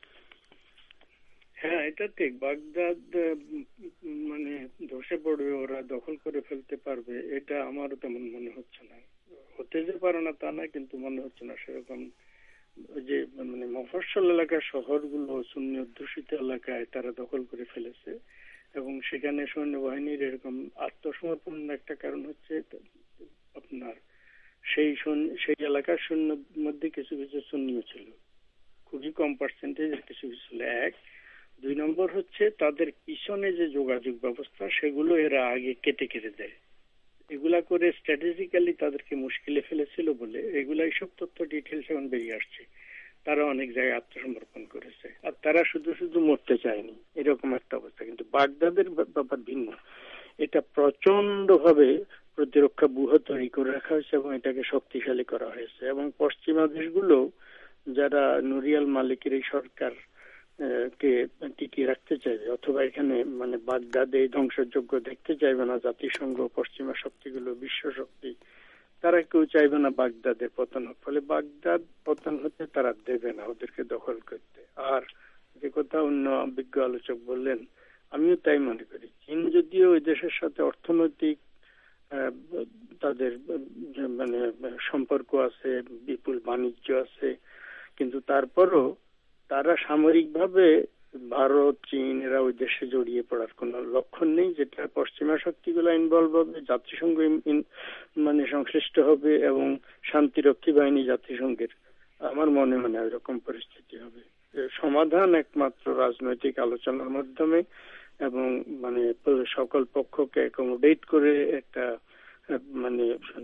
হ্যাঁ, এটা ঠিক। বাগদাদ মানে ধসে পড়বে, ওরা দখল করে ফেলতে পারবে, এটা আমারও তেমন মনে হচ্ছে না। হতে যে পারে না তা না, কিন্তু মনে হচ্ছে না সেরকম। যে মানে মফস্বল এলাকার শহরগুলো সুন্নি অধ্যুষিত এলাকায় তারা দখল করে ফেলেছে এবং সেখানে সৈন্যবাহিনীর এরকম আত্মসমর্পণের একটা কারণ হচ্ছে আপনার সেই সেই এলাকার সৈন্যের মধ্যে কিছু কিছু সুন্নিও ছিল, খুবই কম পার্সেন্টেজের কিছু কিছু ছিল। এক দুই নম্বর হচ্ছে তাদের পিছনে যে যোগাযোগ ব্যবস্থা সেগুলো এরা আগে কেটে কেটে দেয়। এগুলা করে স্ট্র্যাটেজিক্যালি তাদেরকে মুশকিলে ফেলেছিল বলে এগুলা এইসব তথ্য ডিটেলস এখন বেরিয়ে আসছে। তারা অনেক জায়গায় আত্মসমর্পণ করেছে আর তারা শুধু শুধু মরতে চায়নি, এরকম একটা অবস্থা। কিন্তু বাগদাদের ব্যাপার ভিন্ন। এটা প্রচন্ড ভাবে প্রতিরক্ষা ব্যূহ তৈরি করে রাখা হয়েছে এবং এটাকে শক্তিশালী করা হয়েছে এবং পশ্চিমা দেশগুলো যারা নুরিয়াল মালিকের এই সরকার কে টিকিয়ে রাখতে চাইবে অথবা এখানে মানে বাগদাদে ধ্বংসযজ্ঞ দেখতে চাইবে না জাতিসংঘ, পশ্চিমা শক্তিগুলো, বিশ্ব শক্তি, তারা কেউ চাইবে না বাগদাদের পতন হোক। ফলে বাগদাদ পতন হতে তারা দেবে না ওদেরকে দখল করতে। আর যে কথা অন্য বিজ্ঞ আলোচক বললেন, আমিও তাই মনে করি। চীন যদিও ওই দেশের সাথে অর্থনৈতিক তাদের মানে সম্পর্ক আছে, বিপুল বাণিজ্য আছে, কিন্তু তারপরও তারা সামরিকভাবে ভারত, চীন এরা ওই দেশে জড়িয়ে পড়ার কোন লক্ষণ নেই। যেটা পশ্চিমা শক্তিগুলো ইনভলভ হবে, জাতিসংঘ মানে সংশ্লিষ্ট হবে এবং শান্তিরক্ষী বাহিনী জাতিসংঘের, আমার মনে হয় না এরকম পরিস্থিতি হবে। সমাধান একমাত্র রাজনৈতিক আলোচনার মাধ্যমে এবং মানে সকল পক্ষকে অ্যাকোমোডেট করে একটা মানে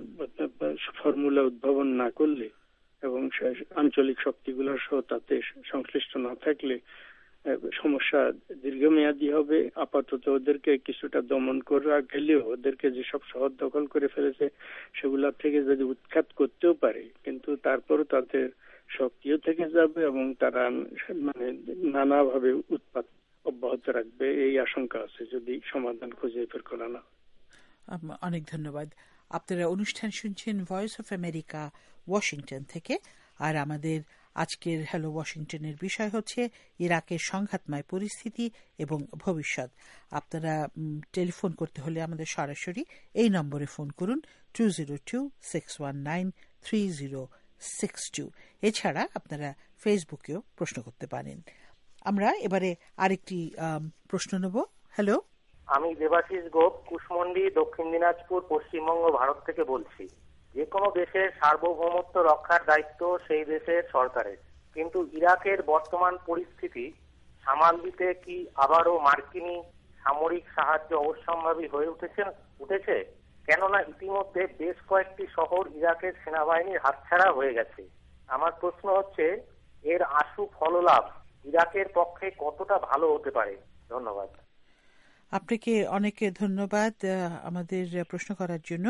ফর্মুলা উদ্ভাবন না করলে এবং আঞ্চলিক শক্তিগুলোর সহ তাতে সংশ্লিষ্ট না থাকলে সমস্যা দীর্ঘমেয়াদী হবে। আপাতত ওদেরকে কিছুটা দমন করা গেলেও ওদেরকে যেসব শহর দখল করে ফেলেছে সেগুলা থেকে যদি উৎখাত করতেও পারে, কিন্তু তারপরও তাদের শক্তিও থেকে যাবে এবং তারা মানে নানাভাবে উৎপাত অব্যাহত রাখবে, এই আশঙ্কা আছে যদি সমাধান খুঁজে বের করা না। অনেক ধন্যবাদ। আপনারা অনুষ্ঠান শুনছেন ভয়েস অফ আমেরিকা ওয়াশিংটন থেকে, আর আমাদের আজকের হ্যালো ওয়াশিংটনের বিষয় হচ্ছে ইরাকের সংঘাতময় পরিস্থিতি এবং ভবিষ্যৎ। আপনারা টেলিফোন করতে হলে আমাদের সরাসরি এই নম্বরে ফোন করুন two zero two six one nine three zero six two. এছাড়া আপনারা ফেসবুকেও প্রশ্ন করতে পারেন। আমরা এবারে আরেকটি প্রশ্ন নেব। হ্যালো, আমি দেবাশিস গোপ, কুশমন্ডি, দক্ষিণ দিনাজপুর, পশ্চিমবঙ্গ, ভারত থেকে বলছি। যে কোনো দেশের সার্বভৌমত্ব রক্ষার দায়িত্ব সেই দেশের সরকারের, কিন্তু ইরাকের বর্তমান পরিস্থিতি সামাল দিতে কি আবারও মার্কিনী সামরিক সাহায্য অবশ্যম্ভাবী হয়ে উঠেছে উঠেছে কেননা ইতিমধ্যে বেশ কয়েকটি শহর ইরাকের সেনাবাহিনীর হাতছাড়া হয়ে গেছে। আমার প্রশ্ন হচ্ছে, এর আশু ফললাভ ইরাকের পক্ষে কতটা ভালো হতে পারে? ধন্যবাদ। আপনাকে অনেক ধন্যবাদ আমাদের প্রশ্ন করার জন্য।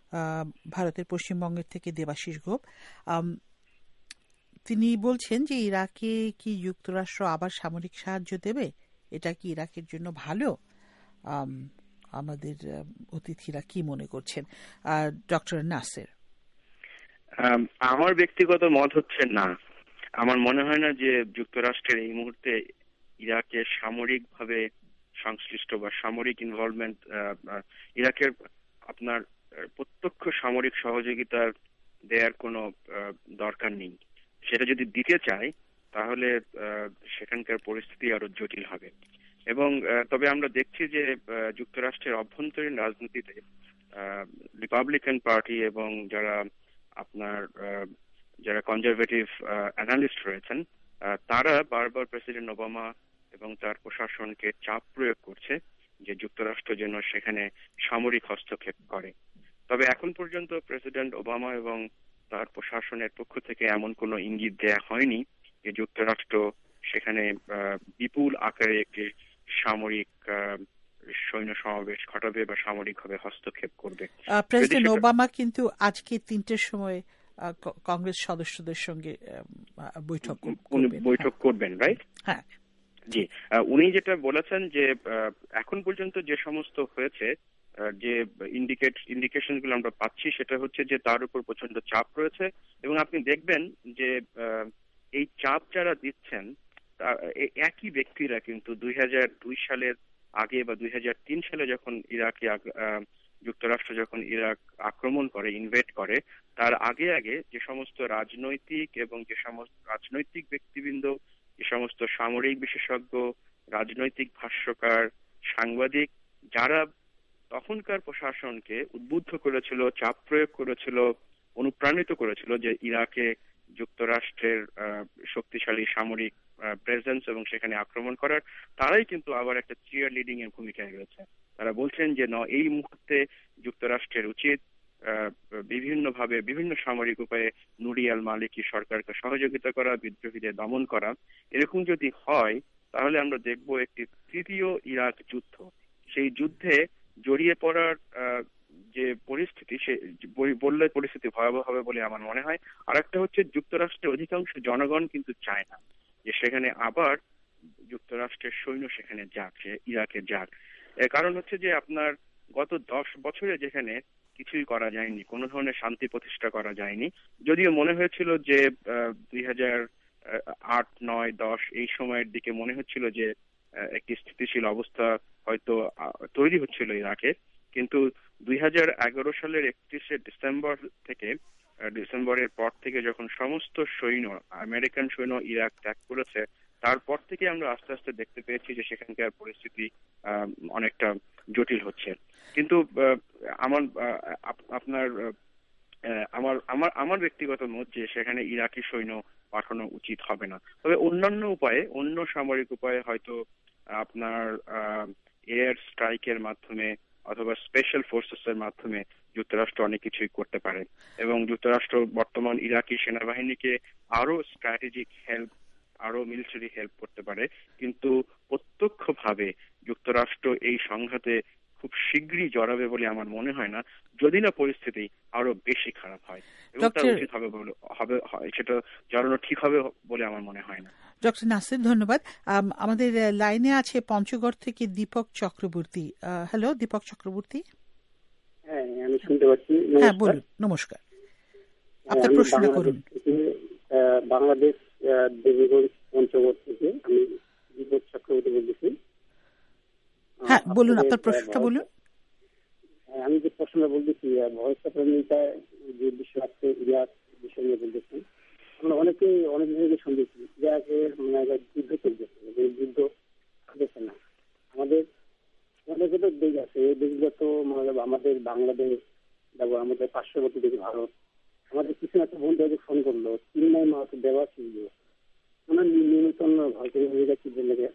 ভারতের পশ্চিমবঙ্গের থেকে দেবাশিস গোপ, তিনি বলছেন যে ইরাকে কি যুক্তরাষ্ট্র আবার সামরিক সাহায্য দেবে? এটা কি ইরাকের জন্য ভালো? আমাদের অতিথিরা কি মনে করছেন? ডক্টর নাসের। আমার ব্যক্তিগত মত হচ্ছে না। আমার মনে হয় না যে যুক্তরাষ্ট্রের এই মুহূর্তে ইরাকে সামরিকভাবে সংশ্লিষ্ট বা সামরিক ইনভলভমেন্ট, ইরাকের আপনার প্রত্যক্ষ সামরিক সহযোগিতার দেওয়ার কোনো দরকার নেই। সেটা যদি দিতে চায় তাহলে সেখানকার পরিস্থিতি আরো জটিল হবে। এবং তবে আমরা দেখছি যে যুক্তরাষ্ট্রের অভ্যন্তরীণ রাজনীতিতে রিপাবলিকান পার্টি এবং যারা আপনার যারা কনজারভেটিভ অ্যানালিস্ট রয়েছেন তারা বারবার প্রেসিডেন্ট ওবামা এবং তার প্রশাসনকে চাপ প্রয়োগ করছে যে যুক্তরাষ্ট্র যেন সেখানে সামরিক হস্তক্ষেপ করে। তবে এখন পর্যন্ত প্রেসিডেন্ট ওবামা এবং তার প্রশাসনের পক্ষ থেকে এমন কোনো ইঙ্গিত দেয়া হয়নি যে যুক্তরাষ্ট্র সেখানে বিপুল আকারে একটি সামরিক সৈন্য সমাবেশ ঘটাবে বা সামরিকভাবে হস্তক্ষেপ করবে। প্রেসিডেন্ট ওবামা কিন্তু আজকে তিনটের সময় কংগ্রেস সদস্যদের সঙ্গে বৈঠক বৈঠক করবেন, রাইট? হ্যাঁ, জি। উনি যেটা বলেছেন যে এখন পর্যন্ত যে সমস্ত হয়েছে, যে ইন্ডিকেট ইন্ডিকেশন গুলো আমরা পাচ্ছি সেটা হচ্ছে যে তার উপর প্রচন্ড চাপ রয়েছে, এবং আপনি দেখবেন যে এই চাপ যারা দিচ্ছেন একই ব্যক্তিরা কিন্তু দুই হাজার দুই সালের আগে বা দুই হাজার তিন সালে যখন ইরাকে যুক্তরাষ্ট্র যখন ইরাক আক্রমণ করে, ইনভেড করে, তার আগে আগে যে সমস্ত রাজনৈতিক এবং যে সমস্ত রাজনৈতিক ব্যক্তিবৃন্দ, যে সমস্ত সামরিক বিশেষজ্ঞ, রাজনৈতিক ভাষ্যকার, সাংবাদিক, যারা তখনকার প্রশাসনকে উদ্বুদ্ধ করেছিল, চাপ প্রয়োগ করেছিল, অনুপ্রাণিত করেছিল যে ইরাকে যুক্তরাষ্ট্রের শক্তিশালী সামরিক প্রেজেন্স এবং সেখানে আক্রমণ করার, তারাই কিন্তু আবার একটা চিয়ার লিডিং এর ভূমিকায় রয়েছে। তারা বলছেন যে না, এই মুহূর্তে যুক্তরাষ্ট্রের উচিত বিভিন্নভাবে বিভিন্ন সামরিক উপায়ে নুরি আল মালিকি সরকারকে সহযোগিতা করা, বিদ্রোহীদের দমন করা। এরকম যদি হয় তাহলে আমরা দেখব একটি তৃতীয় ইরাক যুদ্ধ। সেই যুদ্ধে জড়িয়ে পড়ার যে পরিস্থিতি, সে বললে পরিস্থিতি ভয়াবহ হবে বলে আমার মনে হয়। আর একটা হচ্ছে, যুক্তরাষ্ট্রের অধিকাংশ জনগণ কিন্তু চায় না যে সেখানে আবার যুক্তরাষ্ট্রের সৈন্য সেখানে যাক, সে ইরাকে যাক। এর কারণ হচ্ছে যে আপনার গত দশ বছরে যেখানে কিছুই করা যায়নি, কোনো ধরনের শান্তি প্রতিষ্ঠা করা যায়নি, যদিও মনে হয়েছিল যে দুই হাজার আট নয় দশ এই সময়ের দিকে মনে হচ্ছিল যে একটি স্থিতিশীল অবস্থা হয়তো তৈরি হচ্ছিল ইরাকে, কিন্তু দুই হাজার এগারো সালের একত্রিশে ডিসেম্বর থেকে ডিসেম্বরের পর থেকে যখন সমস্ত সৈন্য, আমেরিকান সৈন্য ইরাক ত্যাগ করেছে, তারপর থেকে আমরা আস্তে আস্তে দেখতে পেয়েছি যে সেখানকার পরিস্থিতি অনেকটা জটিল হচ্ছে। কিন্তু আমার আপনার আমার আমার আমার ব্যক্তিগত মত যে সেখানে ইরাকি সৈন্য পাঠানো উচিত হবে না। তবে অন্যান্য উপায়ে, অন্য সামরিক উপায়ে হয়তো আপনার এয়ার স্ট্রাইকের মাধ্যমে অথবা স্পেশাল ফোর্সেস এর মাধ্যমে যুক্তরাষ্ট্র অনেক কিছুই করতে পারে, এবং যুক্তরাষ্ট্র বর্তমান ইরাকি সেনাবাহিনীকে আরো স্ট্র্যাটেজিক হেল্প, আরো মিলিটারি হেল্প করতে পারে। কিন্তু প্রত্যক্ষভাবে যুক্তরাষ্ট্র এই সংঘাতে খুব শীঘ্রই জড়াবে বলে আমার মনে হয় না, যদি না পরিস্থিতি আরো বেশি খারাপ হয়, এবং তার উচিত হবে বলে হবে সেটা জড়ানো ঠিক হবে বলে আমার মনে হয় না। ডক্টর নাসির, ধন্যবাদ। আমাদের লাইনে আছে পঞ্চগড় থেকে দীপক চক্রবর্তী। হ্যালো দীপক চক্রবর্তী। হ্যাঁ, আমি শুনতে পাচ্ছি। হ্যাঁ বলুন। নমস্কার, আপনার প্রশ্নটা করুন। বাংলাদেশ দেবীগঞ্জ পঞ্চগড় থেকে আমি দীপক চক্রবর্তী বলতেছি। হ্যাঁ বলুন, আপনার প্রশ্নটা বলুন। আমি যে প্রশ্নটা বলতেছি, ভয়েস অফ আমেরিকা যে বিষয় আছে, ইরাক বিষয় নিয়ে বলতেছি, আমরা অনেকেই অনেক জায়গায় শুনতেছি ইরাকে মানে যুদ্ধ চলতেছে, এই যুদ্ধ চলতেছে না। আমাদের অনেক দেশ আছে, এই দেশগুলো তো আমাদের বাংলাদেশ, তারপর আমাদের পার্শ্ববর্তী দেশ ভারত। আমাদের কিছু একটা বন্ধু ফোন করলো, তিন নয় মাস দেওয়া ছিল ওনার নিয়মিতন ভারতীয় লেগে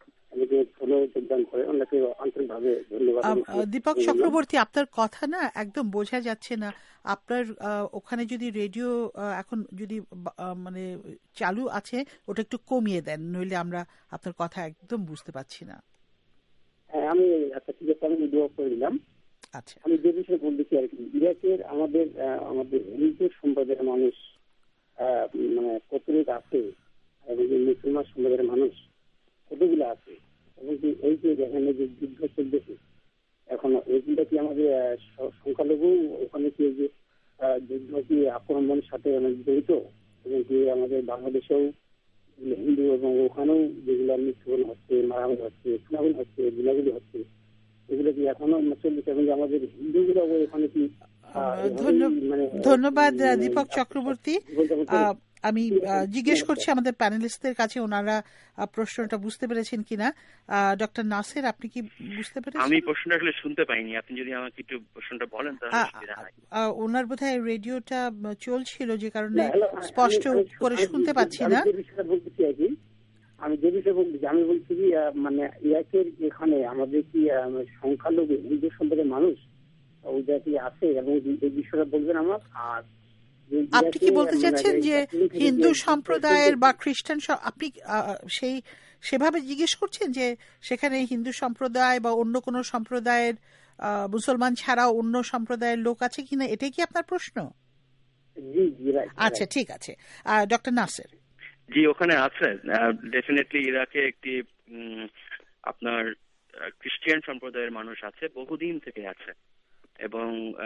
দীপক চক্রবর্তী, আপনার কথা না একদম বোঝা যাচ্ছে না। আপনার ওখানে যদি রেডিও এখন যদি মানে চালু আছে, ওটা একটু কমিয়ে দেন, নইলে আমরা আপনার কথা একদম বুঝতে পারছি না। হ্যাঁ, আমি আচ্ছা ঠিক আছে, আমি ভিডিও করে দিলাম। আচ্ছা, আমি যে বিষয়ে বলতেছি আর কি, ইরাকের আমাদের আমাদের হিন্দু সম্প্রদায়ের মানুষ মানে কতটুকু আছে, এবং মুসলমান সম্প্রদায়ের মানুষ কতগুলো আছে, এবং এই যে এখানে যে যুদ্ধ চলতেছে এখন, এইগুলো কি আমাদের সংখ্যালঘু ওখানে কি যে যুদ্ধ কি আক্রমণের সাথে অনেক জড়িত, এবং কি আমাদের বাংলাদেশেও হিন্দু এবং ওখানেও যেগুলো মৃত্যুবরণ হচ্ছে, মারামারি হচ্ছে, খুনাগুলি হচ্ছে, গুলাগুলি হচ্ছে, এগুলো কি এখনো চলতেছে, এবং আমাদের হিন্দুগুলো ওখানে কি? ধন্যবাদ দীপক চক্রবর্তী। আমি জিজ্ঞেস করছি আমাদের প্যানেলিস্টদের কাছে ওনারা প্রশ্নটা বুঝতে পেরেছেন কিনা। ডক্টর নাসির, আপনি কি বুঝতে পেরেছেন? আমি প্রশ্নটা আসলে শুনতে পাইনি, আপনি যদি আমাকে একটু প্রশ্নটা বলেন তাহলে সুবিধা হয়। ওনার বোধহয় রেডিওটা চলছিল, যে কারণে স্পষ্ট করে শুনতে পাচ্ছি না। আমি যে বিষয়ে বলছি, আমি বলছি কি মানে ইরাকের এখানে আমাদের কি সংখ্যালঘু হিন্দু সম্প্রদায়ের মানুষ ওই জায়গায় আছে, এবং এই বিষয়টা বলবেন আমার। আর আপনি কি বলতে চাচ্ছেন যে হিন্দু সম্প্রদায়ের বা খ্রিস্টান, আপনি সেই সেভাবে জিজ্ঞেস করছেন যে সেখানে হিন্দু সম্প্রদায় বা অন্য কোনো সম্প্রদায়ের, মুসলমান ছাড়াও অন্য সম্প্রদায়ের লোক আছে কিনা, এটাই কি আপনার প্রশ্ন? জি জি আচ্ছা, ঠিক আছে। ডক্টর নাসের। জি, ওখানে আছে ডেফিনেটলি ইরাকে একটি আপনার খ্রিস্টান সম্প্রদায়ের মানুষ আছে, বহুদিন থেকে আছে, এবং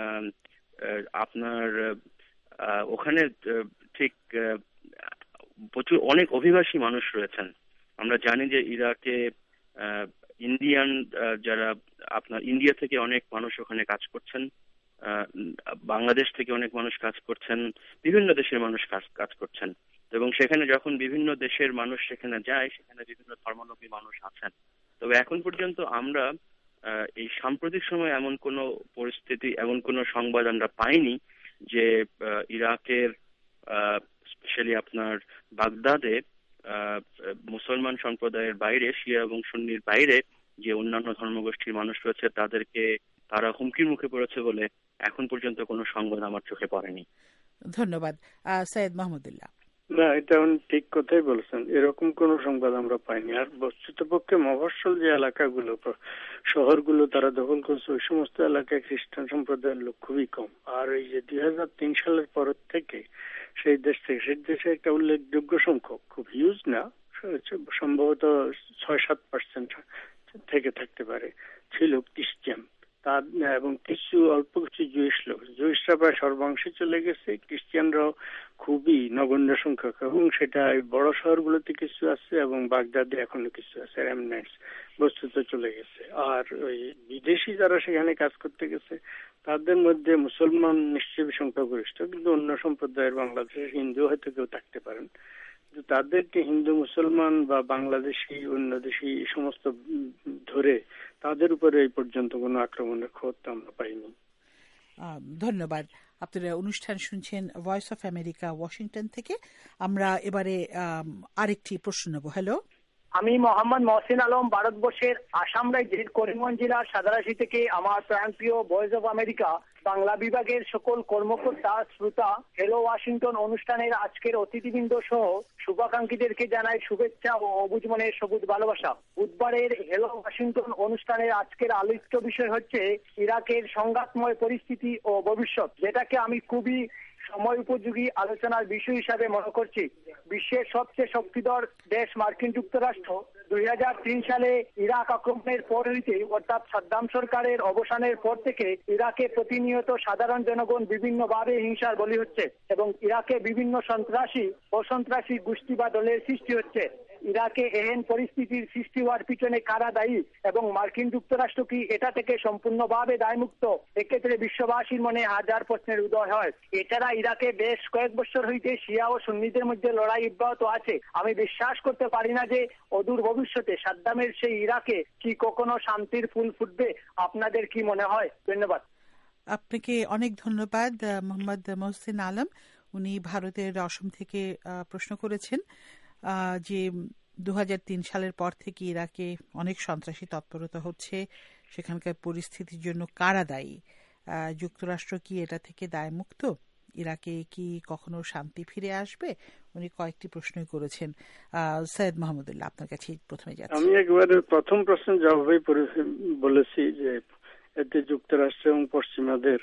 আপনার ওখানে ঠিক প্রচুর অনেক অভিবাসী মানুষ রয়েছেন। আমরা জানি যে ইরাকে ইন্ডিয়ান যারা আপনার ইন্ডিয়া থেকে অনেক মানুষ ওখানে কাজ করছেন, বাংলাদেশ থেকে অনেক মানুষ কাজ করছেন, বিভিন্ন দেশের মানুষ কাজ কাজ করছেন এবং সেখানে যখন বিভিন্ন দেশের মানুষ সেখানে যায়, সেখানে বিভিন্ন ধর্মাবলম্বী মানুষ আছেন। তবে এখন পর্যন্ত আমরা এই সাম্প্রতিক সময় এমন কোনো পরিস্থিতি, এমন কোনো সংবাদ আমরা পাইনি যে ইরাকের স্পেশালি আপনার বাগদাদে মুসলমান সম্প্রদায়ের বাইরে, শিয়া এবং সুন্নির বাইরে যে অন্যান্য ধর্মগোষ্ঠীর মানুষ রয়েছে তাদেরকে তারা হুমকির মুখে পড়েছে বলে এখন পর্যন্ত কোনো সংবাদ আমার চোখে পড়েনি। ধন্যবাদ। সৈয়দ মাহমুদুল্লাহ। না, এটা ঠিক কথাই বলছেন, এরকম কোন সংবাদ আমরা পাইনি। আর বস্তুতপক্ষে মফস্বল যে এলাকাগুলো, শহরগুলো তারা দখল করছে, ওই সমস্ত এলাকায় খ্রিস্টান সম্প্রদায়ের লোক খুবই কম। আর এই যে দুই হাজার তিন সালের পর থেকে সেই দেশ থেকে সেই দেশে একটা উল্লেখযোগ্য সংখ্যক, খুব হিউজ না, সম্ভবত ছয় সাত পার্সেন্ট থেকে থাকতে পারে, ছিল খ্রিস্টান। তার এবং কিছু অল্প কিছু জুইশ লোক, জুইশরা প্রায় সর্বাংশে চলে গেছে, খ্রিস্টানরাও খুবই নগণ্য সংখ্যক, এবং সেটা বড় শহরগুলোতে কিছু আছে এবং বাগদাদে এখনো কিছু আছে, রেমনেন্টস বস্তুত চলে গেছে। আর ওই বিদেশি যারা সেখানে কাজ করতে গেছে তাদের মধ্যে মুসলমান নিশ্চয়ই সংখ্যাগরিষ্ঠ, কিন্তু অন্য সম্প্রদায়ের বাংলাদেশের হিন্দু হয়তো কেউ থাকতে পারেন, তাদেরকে হিন্দু মুসলমান বা বাংলাদেশি অন্য দেশি সমস্ত ধরে তাদের উপরে এই পর্যন্ত কোনো আক্রমণের খবর আমরা পাইনি। ধন্যবাদ। আপনারা অনুষ্ঠান শুনছেন ভয়েস অফ আমেরিকা ওয়াশিংটন থেকে। আমরা এবারে আরেকটি প্রশ্ন নেব। হ্যালো, আমি মোহাম্মদ মহসিন আলম, ভারতবর্ষের আসাম রাজ্যের করিমগঞ্জ জেলার সাদারাশি থেকে। আমার প্রাণপ্রিয় ভয়েস অফ আমেরিকা বাংলা বিভাগের সকল কর্মকর্তা, শ্রোতা, হ্যালো ওয়াশিংটন অনুষ্ঠানের আজকের অতিথিবৃন্দ সহ শুভাকাঙ্ক্ষীদেরকে জানাই শুভেচ্ছা ও অবুঝ মনের সবুজ ভালোবাসা। বুধবারের হ্যালো ওয়াশিংটন অনুষ্ঠানের আজকের আলোচ্য বিষয় হচ্ছে ইরাকের সংঘাতময় পরিস্থিতি ও ভবিষ্যৎ, যেটাকে আমি খুবই সময় উপযোগী আলোচনার বিষয় হিসাবে মনে করছি। বিশ্বের সবচেয়ে শক্তিধর দেশ মার্কিন যুক্তরাষ্ট্র দুই হাজার তিন সালে ইরাক আক্রমণের পর হইতে, অর্থাৎ সাদ্দাম সরকারের অবসানের পর থেকে ইরাকে প্রতিনিয়ত সাধারণ জনগণ বিভিন্নভাবে হিংসার বলি হচ্ছে এবং ইরাকে বিভিন্ন সন্ত্রাসী ও সন্ত্রাসী গোষ্ঠী বা দলের সৃষ্টি হচ্ছে। ইরাকে এহেন পরিস্থিতির সৃষ্টি হওয়ার পিছনে কারা দায়ী এবং মার্কিন যুক্তরাষ্ট্র কি এটা থেকে সম্পূর্ণভাবে দায়মুক্ত? এক্ষেত্রে বিশ্ববাসীর মনে হাজার প্রশ্নের উদয় হয়। এছাড়া ইরাকে বেশ কয়েক বছর হইতে শিয়া ও সুন্নিদের মধ্যে লড়াই অব্যাহত আছে। আমি বিশ্বাস করতে পারি না যে অদূর ভবিষ্যতে সাদ্দামের সেই ইরাকে কি কখনো শান্তির ফুল ফুটবে। আপনাদের কি মনে হয়? ধন্যবাদ। আপনাকে অনেক ধন্যবাদ মোহাম্মদ মহসিন আলম। উনি ভারতের অসম থেকে প্রশ্ন করেছেন যে দু হাজার তিন সালের পর থেকে ইরাকে অনেক সন্ত্রাসী তৎপরতা হচ্ছে, সেখানকার পরিস্থিতির জন্য কারা দায়ী? যুক্তরাষ্ট্র কি এটা থেকে দায়মুক্ত? ইরাকে কি কখনো শান্তি ফিরে আসবে? উনি কয়েকটি প্রশ্নই করেছেন। সৈয়দ মাহমুদুল্লাহ, আপনার কাছে প্রথমে যাচ্ছি। আমি একবারে প্রথম প্রশ্নের জবাবে বলেছি যে এতে যুক্তরাষ্ট্র এবং পশ্চিমাদের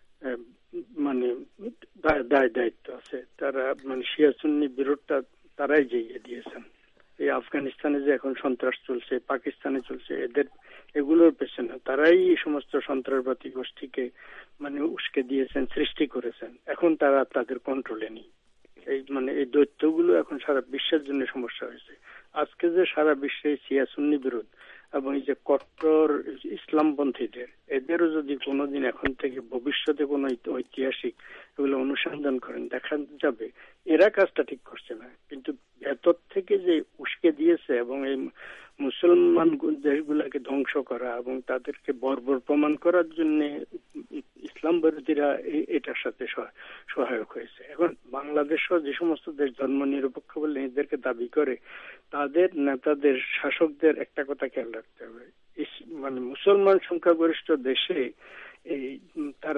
মানে দায় দায়িত্ব আছে। তারা মানে শিয়া সুন্নি বিরোধটা তারাই জিইয়ে দিয়েছেন। এই আফগানিস্তানে যে এখন সন্ত্রাস চলছে, পাকিস্তানে চলছে, এদের এগুলোর পেছনে তারাই এই সমস্ত সন্ত্রাসবাদী গোষ্ঠীকে মানে উস্কে দিয়েছেন, সৃষ্টি করেছেন। এখন তারা তাদের কন্ট্রোলে নেই। এই মানে এই দৈত্যগুলো এখন সারা বিশ্বের জন্য সমস্যা হয়েছে। আজকে যে সারা বিশ্বে শিয়া সুন্নি বিরোধ এবং এই যে কট্টর ইসলামপন্থীদের, এদেরও যদি কোনোদিন এখন থেকে ভবিষ্যতে কোনো ঐতিহাসিক এগুলো অনুসন্ধান করেন, দেখা যাবে এরা কাজটা ঠিক করছে না, কিন্তু ভেতর থেকে যে উস্কে দিয়েছে এবং এই মুসলমান দেশগুলাকে ধ্বংস করা এবং তাদেরকে বর্বর প্রমাণ করার জন্য ইসলাম বিরোধীরা এটার সাথে সহায়ক হয়েছে। এখন বাংলাদেশও যে সমস্ত দেশ ধর্ম নিরপেক্ষ বলে নিজেদেরকে দাবি করে, তাদের নেতাদের, শাসকদের একটা কথা খেয়াল রাখতে হবে, মানে মুসলমান সংখ্যাগরিষ্ঠ দেশে এই তারা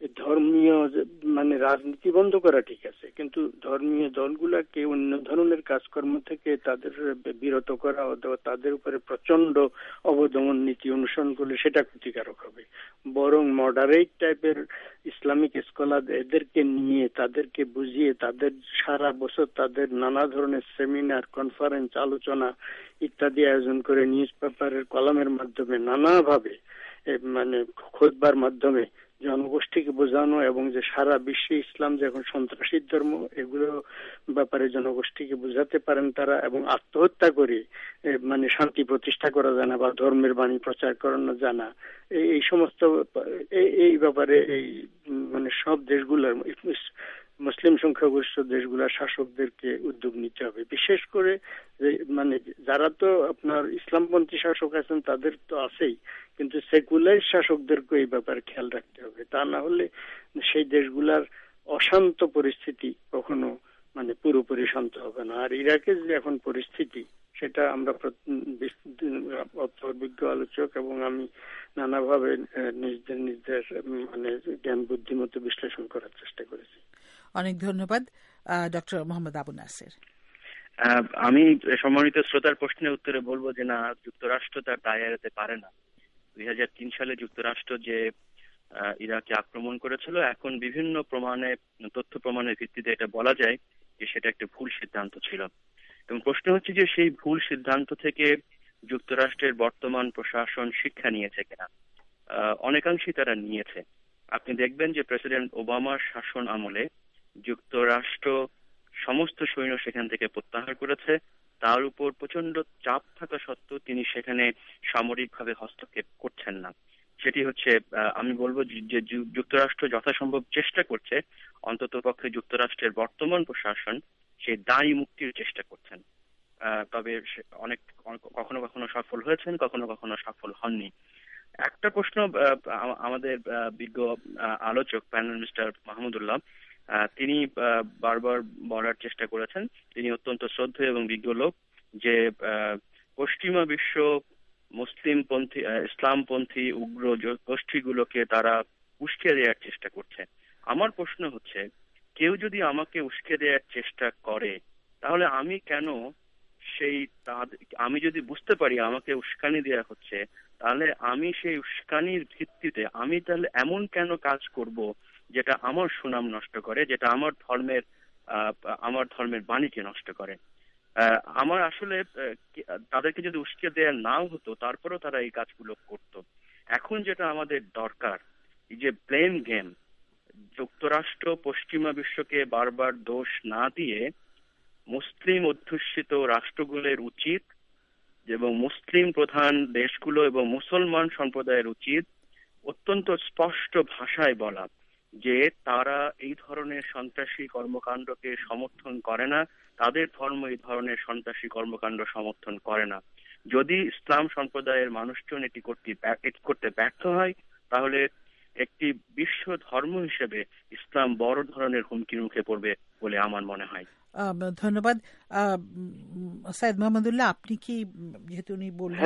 ধর্মীয় মানে রাজনীতি বন্ধ করা ঠিক আছে, কিন্তু ধর্মীয় দলগুলাকে অন্য ধরনের কাজকর্ম থেকে তাদের বিরত করা অথবা তাদের উপরে প্রচন্ড অবদমন নীতি অনুসরণ করলে সেটা ক্ষতিকারক হবে। বরং মডারেট টাইপের ইসলামিক স্কলার এদেরকে নিয়ে তাদেরকে বুঝিয়ে তাদের সারা বছর তাদের নানা ধরনের সেমিনার, কনফারেন্স, আলোচনা ইত্যাদি আয়োজন করে নিউজ পেপারের কলামের মাধ্যমে নানাভাবে মানে খুতবার মাধ্যমে জনগোষ্ঠীকে বোঝানো এবং যে সারা বিশ্বে ইসলাম যে এখন সন্ত্রাসী ধর্ম এগুলো ব্যাপারে জনগোষ্ঠীকে বোঝাতে পারেন তারা, এবং আত্মহত্যা করে মানে শান্তি প্রতিষ্ঠা করা যায় না বা ধর্মের বাণী প্রচার করানো যায় না, এই সমস্ত এই ব্যাপারে এই মানে সব দেশগুলোর মুসলিম সংখ্যাগরিষ্ঠ দেশগুলোর শাসকদেরকে উদ্যোগ নিতে হবে। বিশেষ করে মানে যারা তো আপনার ইসলামপন্থী শাসক আছেন তাদের তো আছেই, কিন্তু সেকুলার শাসকদেরকে এই ব্যাপারে খেয়াল রাখতে হবে। তা না হলে সেই দেশগুলার অশান্ত পরিস্থিতি কখনো মানে পুরোপুরি শান্ত হবে না। আর ইরাকের যে এখন পরিস্থিতি সেটা আমরা অভিজ্ঞ আলোচক এবং আমি নানাভাবে নিজেদের নিজেদের মানে জ্ঞান বুদ্ধিমতো বিশ্লেষণ করার চেষ্টা করেছি। অনেক ধন্যবাদ ডক্টর মোহাম্মদ আবু নাসের। আমি সম্মানিত শ্রোতার প্রশ্নের উত্তরে বলবো যে না, যুক্তরাষ্ট্র তার দায় এড়াতে পারে না। দুই হাজার তিন সালে যুক্তরাষ্ট্র যে ইরাকে আক্রমণ করেছিল, এখন বিভিন্ন প্রমাণে তথ্য প্রমাণের ভিত্তিতে এটা বলা যায় যে সেটা একটা ভুল সিদ্ধান্ত ছিল। এবং প্রশ্ন হচ্ছে যে সেই ভুল সিদ্ধান্ত থেকে যুক্তরাষ্ট্রের বর্তমান প্রশাসন শিক্ষা নিয়েছে কিনা। অনেকাংশেই তারা নিয়েছে। আপনি দেখবেন যে প্রেসিডেন্ট ওবামার শাসন আমলে যুক্তরাষ্ট্র সমস্ত সৈন্য সেখান থেকে প্রত্যাহার করেছে। তার উপর প্রচন্ড চাপ থাকা সত্ত্বেও তিনি সেখানে সামরিকভাবে হস্তক্ষেপ করছেন না। সেটি হচ্ছে আমি বলবো যে যুক্তরাষ্ট্র যথাসম্ভব চেষ্টা করছে, অন্তত পক্ষে যুক্তরাষ্ট্রের বর্তমান প্রশাসন সেই দায় মুক্তির চেষ্টা করছেন। তবে অনেক কখনো কখনো সফল হয়েছেন, কখনো কখনো সফল হননি। একটা প্রশ্ন আমাদের বিজ্ঞ আলোচক প্যানেল মিস্টার মাহমুদুল্লাহ তিনি বারবার বলার চেষ্টা করেছেন, তিনি অত্যন্ত শ্রদ্ধেয় এবং বিজ্ঞ লোক, যে পশ্চিমা বিশ্ব মুসলিমপন্থী ইসলামপন্থী উগ্র গোষ্ঠীগুলোকে তারা উস্কে দেওয়ার চেষ্টা করছে। আমার প্রশ্ন হচ্ছে, কেউ যদি আমাকে উস্কে দেওয়ার চেষ্টা করে তাহলে আমি কেন সেই আমি যদি বুঝতে পারি আমাকে উস্কানি দেওয়া হচ্ছে, তাহলে আমি সেই উস্কানির ভিত্তিতে আমি তাহলে এমন কেন কাজ করব যেটা আমার সুনাম নষ্ট করে, যেটা আমার ধর্মের আমার ধর্মের বাণীকে নষ্ট করে। আমার আসলে তাদেরকে যদি উস্কে দেওয়া নাও হতো তারপরেও তারা এই কাজগুলো করত। এখন যেটা আমাদের দরকার, এই যে ব্লেম গেম, যুক্তরাষ্ট্র পশ্চিমা বিশ্বকে বারবার দোষ না দিয়ে মুসলিম অধ্যুষিত রাষ্ট্রগুলোর উচিত এবং মুসলিম প্রধান দেশগুলো এবং মুসলমান সম্প্রদায়ের উচিত অত্যন্ত স্পষ্ট ভাষায় বলা যে তারা এই ধরনের সন্ত্রাসী কর্মকাণ্ডকে সমর্থন করে না, তাদের ধর্ম এই ধরনের সন্ত্রাসী কর্মকাণ্ড সমর্থন করে না। যদি ইসলাম সম্প্রদায়ের মানুষজন এটি করতে করতে ব্যর্থ হয় তাহলে একটি বিশ্ব ধর্ম হিসেবে ইসলাম বড় ধরনের হুমকির মুখে পড়বে বলে আমার মনে হয়। ধন্যবাদ। সাইদ মাহমুদুল্লাহ, আপনি কি যেহেতু উনি বললেন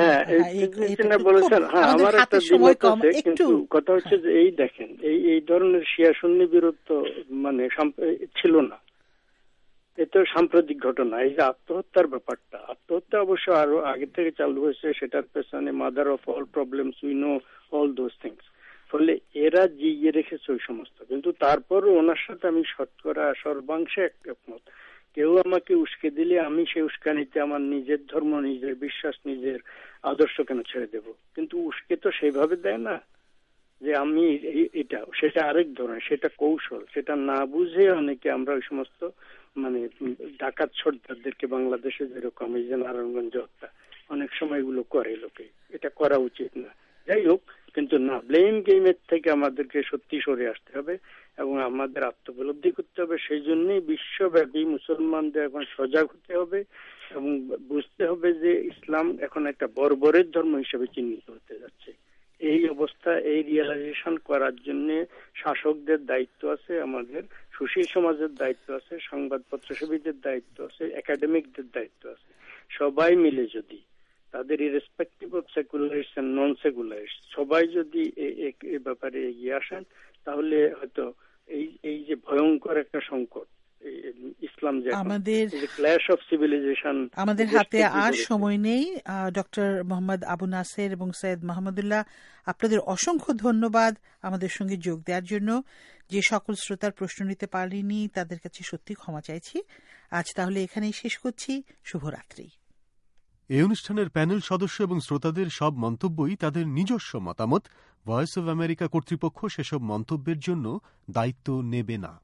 আমার একটা কিন্তু কথা হচ্ছে যে এই দেখেন এই এই ধরনের শিয়া সুন্নি বিরোধ মানে ছিল না, এটা সাম্প্রতিক ঘটনা। এই যে আত্মহত্যার ব্যাপারটা, আত্মহত্যা অবশ্য আরো আগে থেকে চালু হয়েছে, সেটার পেছনে mother of all problems we know all those things. ফলে এরা জিয়ে রেখেছে ওই সমস্ত, কিন্তু তারপরও ওনার সাথে আমি শতকরা সর্বাংশে একমত। কেউ আমাকে উস্কে দিলে আমি সেই উস্কানিতে আমার নিজের ধর্ম, নিজের বিশ্বাস, নিজের আদর্শ কেন ছেড়ে দেব? কিন্তু উস্কে তো সেভাবে দেয় না যে আমি এটা, সেটা আরেক ধরনের, সেটা কৌশল। সেটা না বুঝে অনেকে আমরা ওই সমস্ত মানে ডাকাত সর্দারদেরকে বাংলাদেশে যেরকম এই যে নারায়ণগঞ্জ হত্যা অনেক সময় এগুলো করে লোকে, এটা করা উচিত না। যাই হোক, কিন্তু না, ব্লেম গেমের থেকে আমাদেরকে সত্যি সরে আসতে হবে এবং আমাদের আত্মোপলব্ধি করতে হবে। সেই জন্যই বিশ্বব্যাপী মুসলমানদের এখন সজাগ হতে হবে এবং বুঝতে হবে যে ইসলাম এখন একটা বর্বরের ধর্ম হিসেবে চিহ্নিত হতে যাচ্ছে। এই অবস্থা, এই রিয়েলাইজেশন করার জন্য শাসকদের দায়িত্ব আছে, আমাদের সুশীল সমাজের দায়িত্ব আছে, সংবাদপত্র সেবীদের দায়িত্ব আছে, একাডেমিকদের দায়িত্ব আছে। সবাই মিলে যদি তাদের irrespective of secularist and non secularist সবাই যদি এই ব্যাপারে এগিয়ে আসেন তাহলে হয়তো এই এই যে ভয়ঙ্কর একটা সংকট ইসলাম যে আমাদের ক্ল্যাশ অফ সিভিলাইজেশন আমাদের হাতে আর সময় নেই। ডক্টর মোহাম্মদ আবু নাসের এবং সৈয়দ মাহমুদুল্লাহ, আপনাদের অসংখ্য ধন্যবাদ আমাদের সঙ্গে যোগ দেওয়ার জন্য। যে সকল শ্রোতার প্রশ্ন নিতে পারিনি তাদের কাছে সত্যি ক্ষমা চাইছি। আজ তাহলে এখানেই শেষ করছি। শুভরাত্রি। এই অনুষ্ঠানের প্যানেল সদস্য এবং শ্রোতাদের সব মন্তব্যই তাদের নিজস্ব মতামত। ভয়েস অব আমেরিকা কর্তৃপক্ষ সেসব মন্তব্যের জন্য দায়িত্ব নেবে না।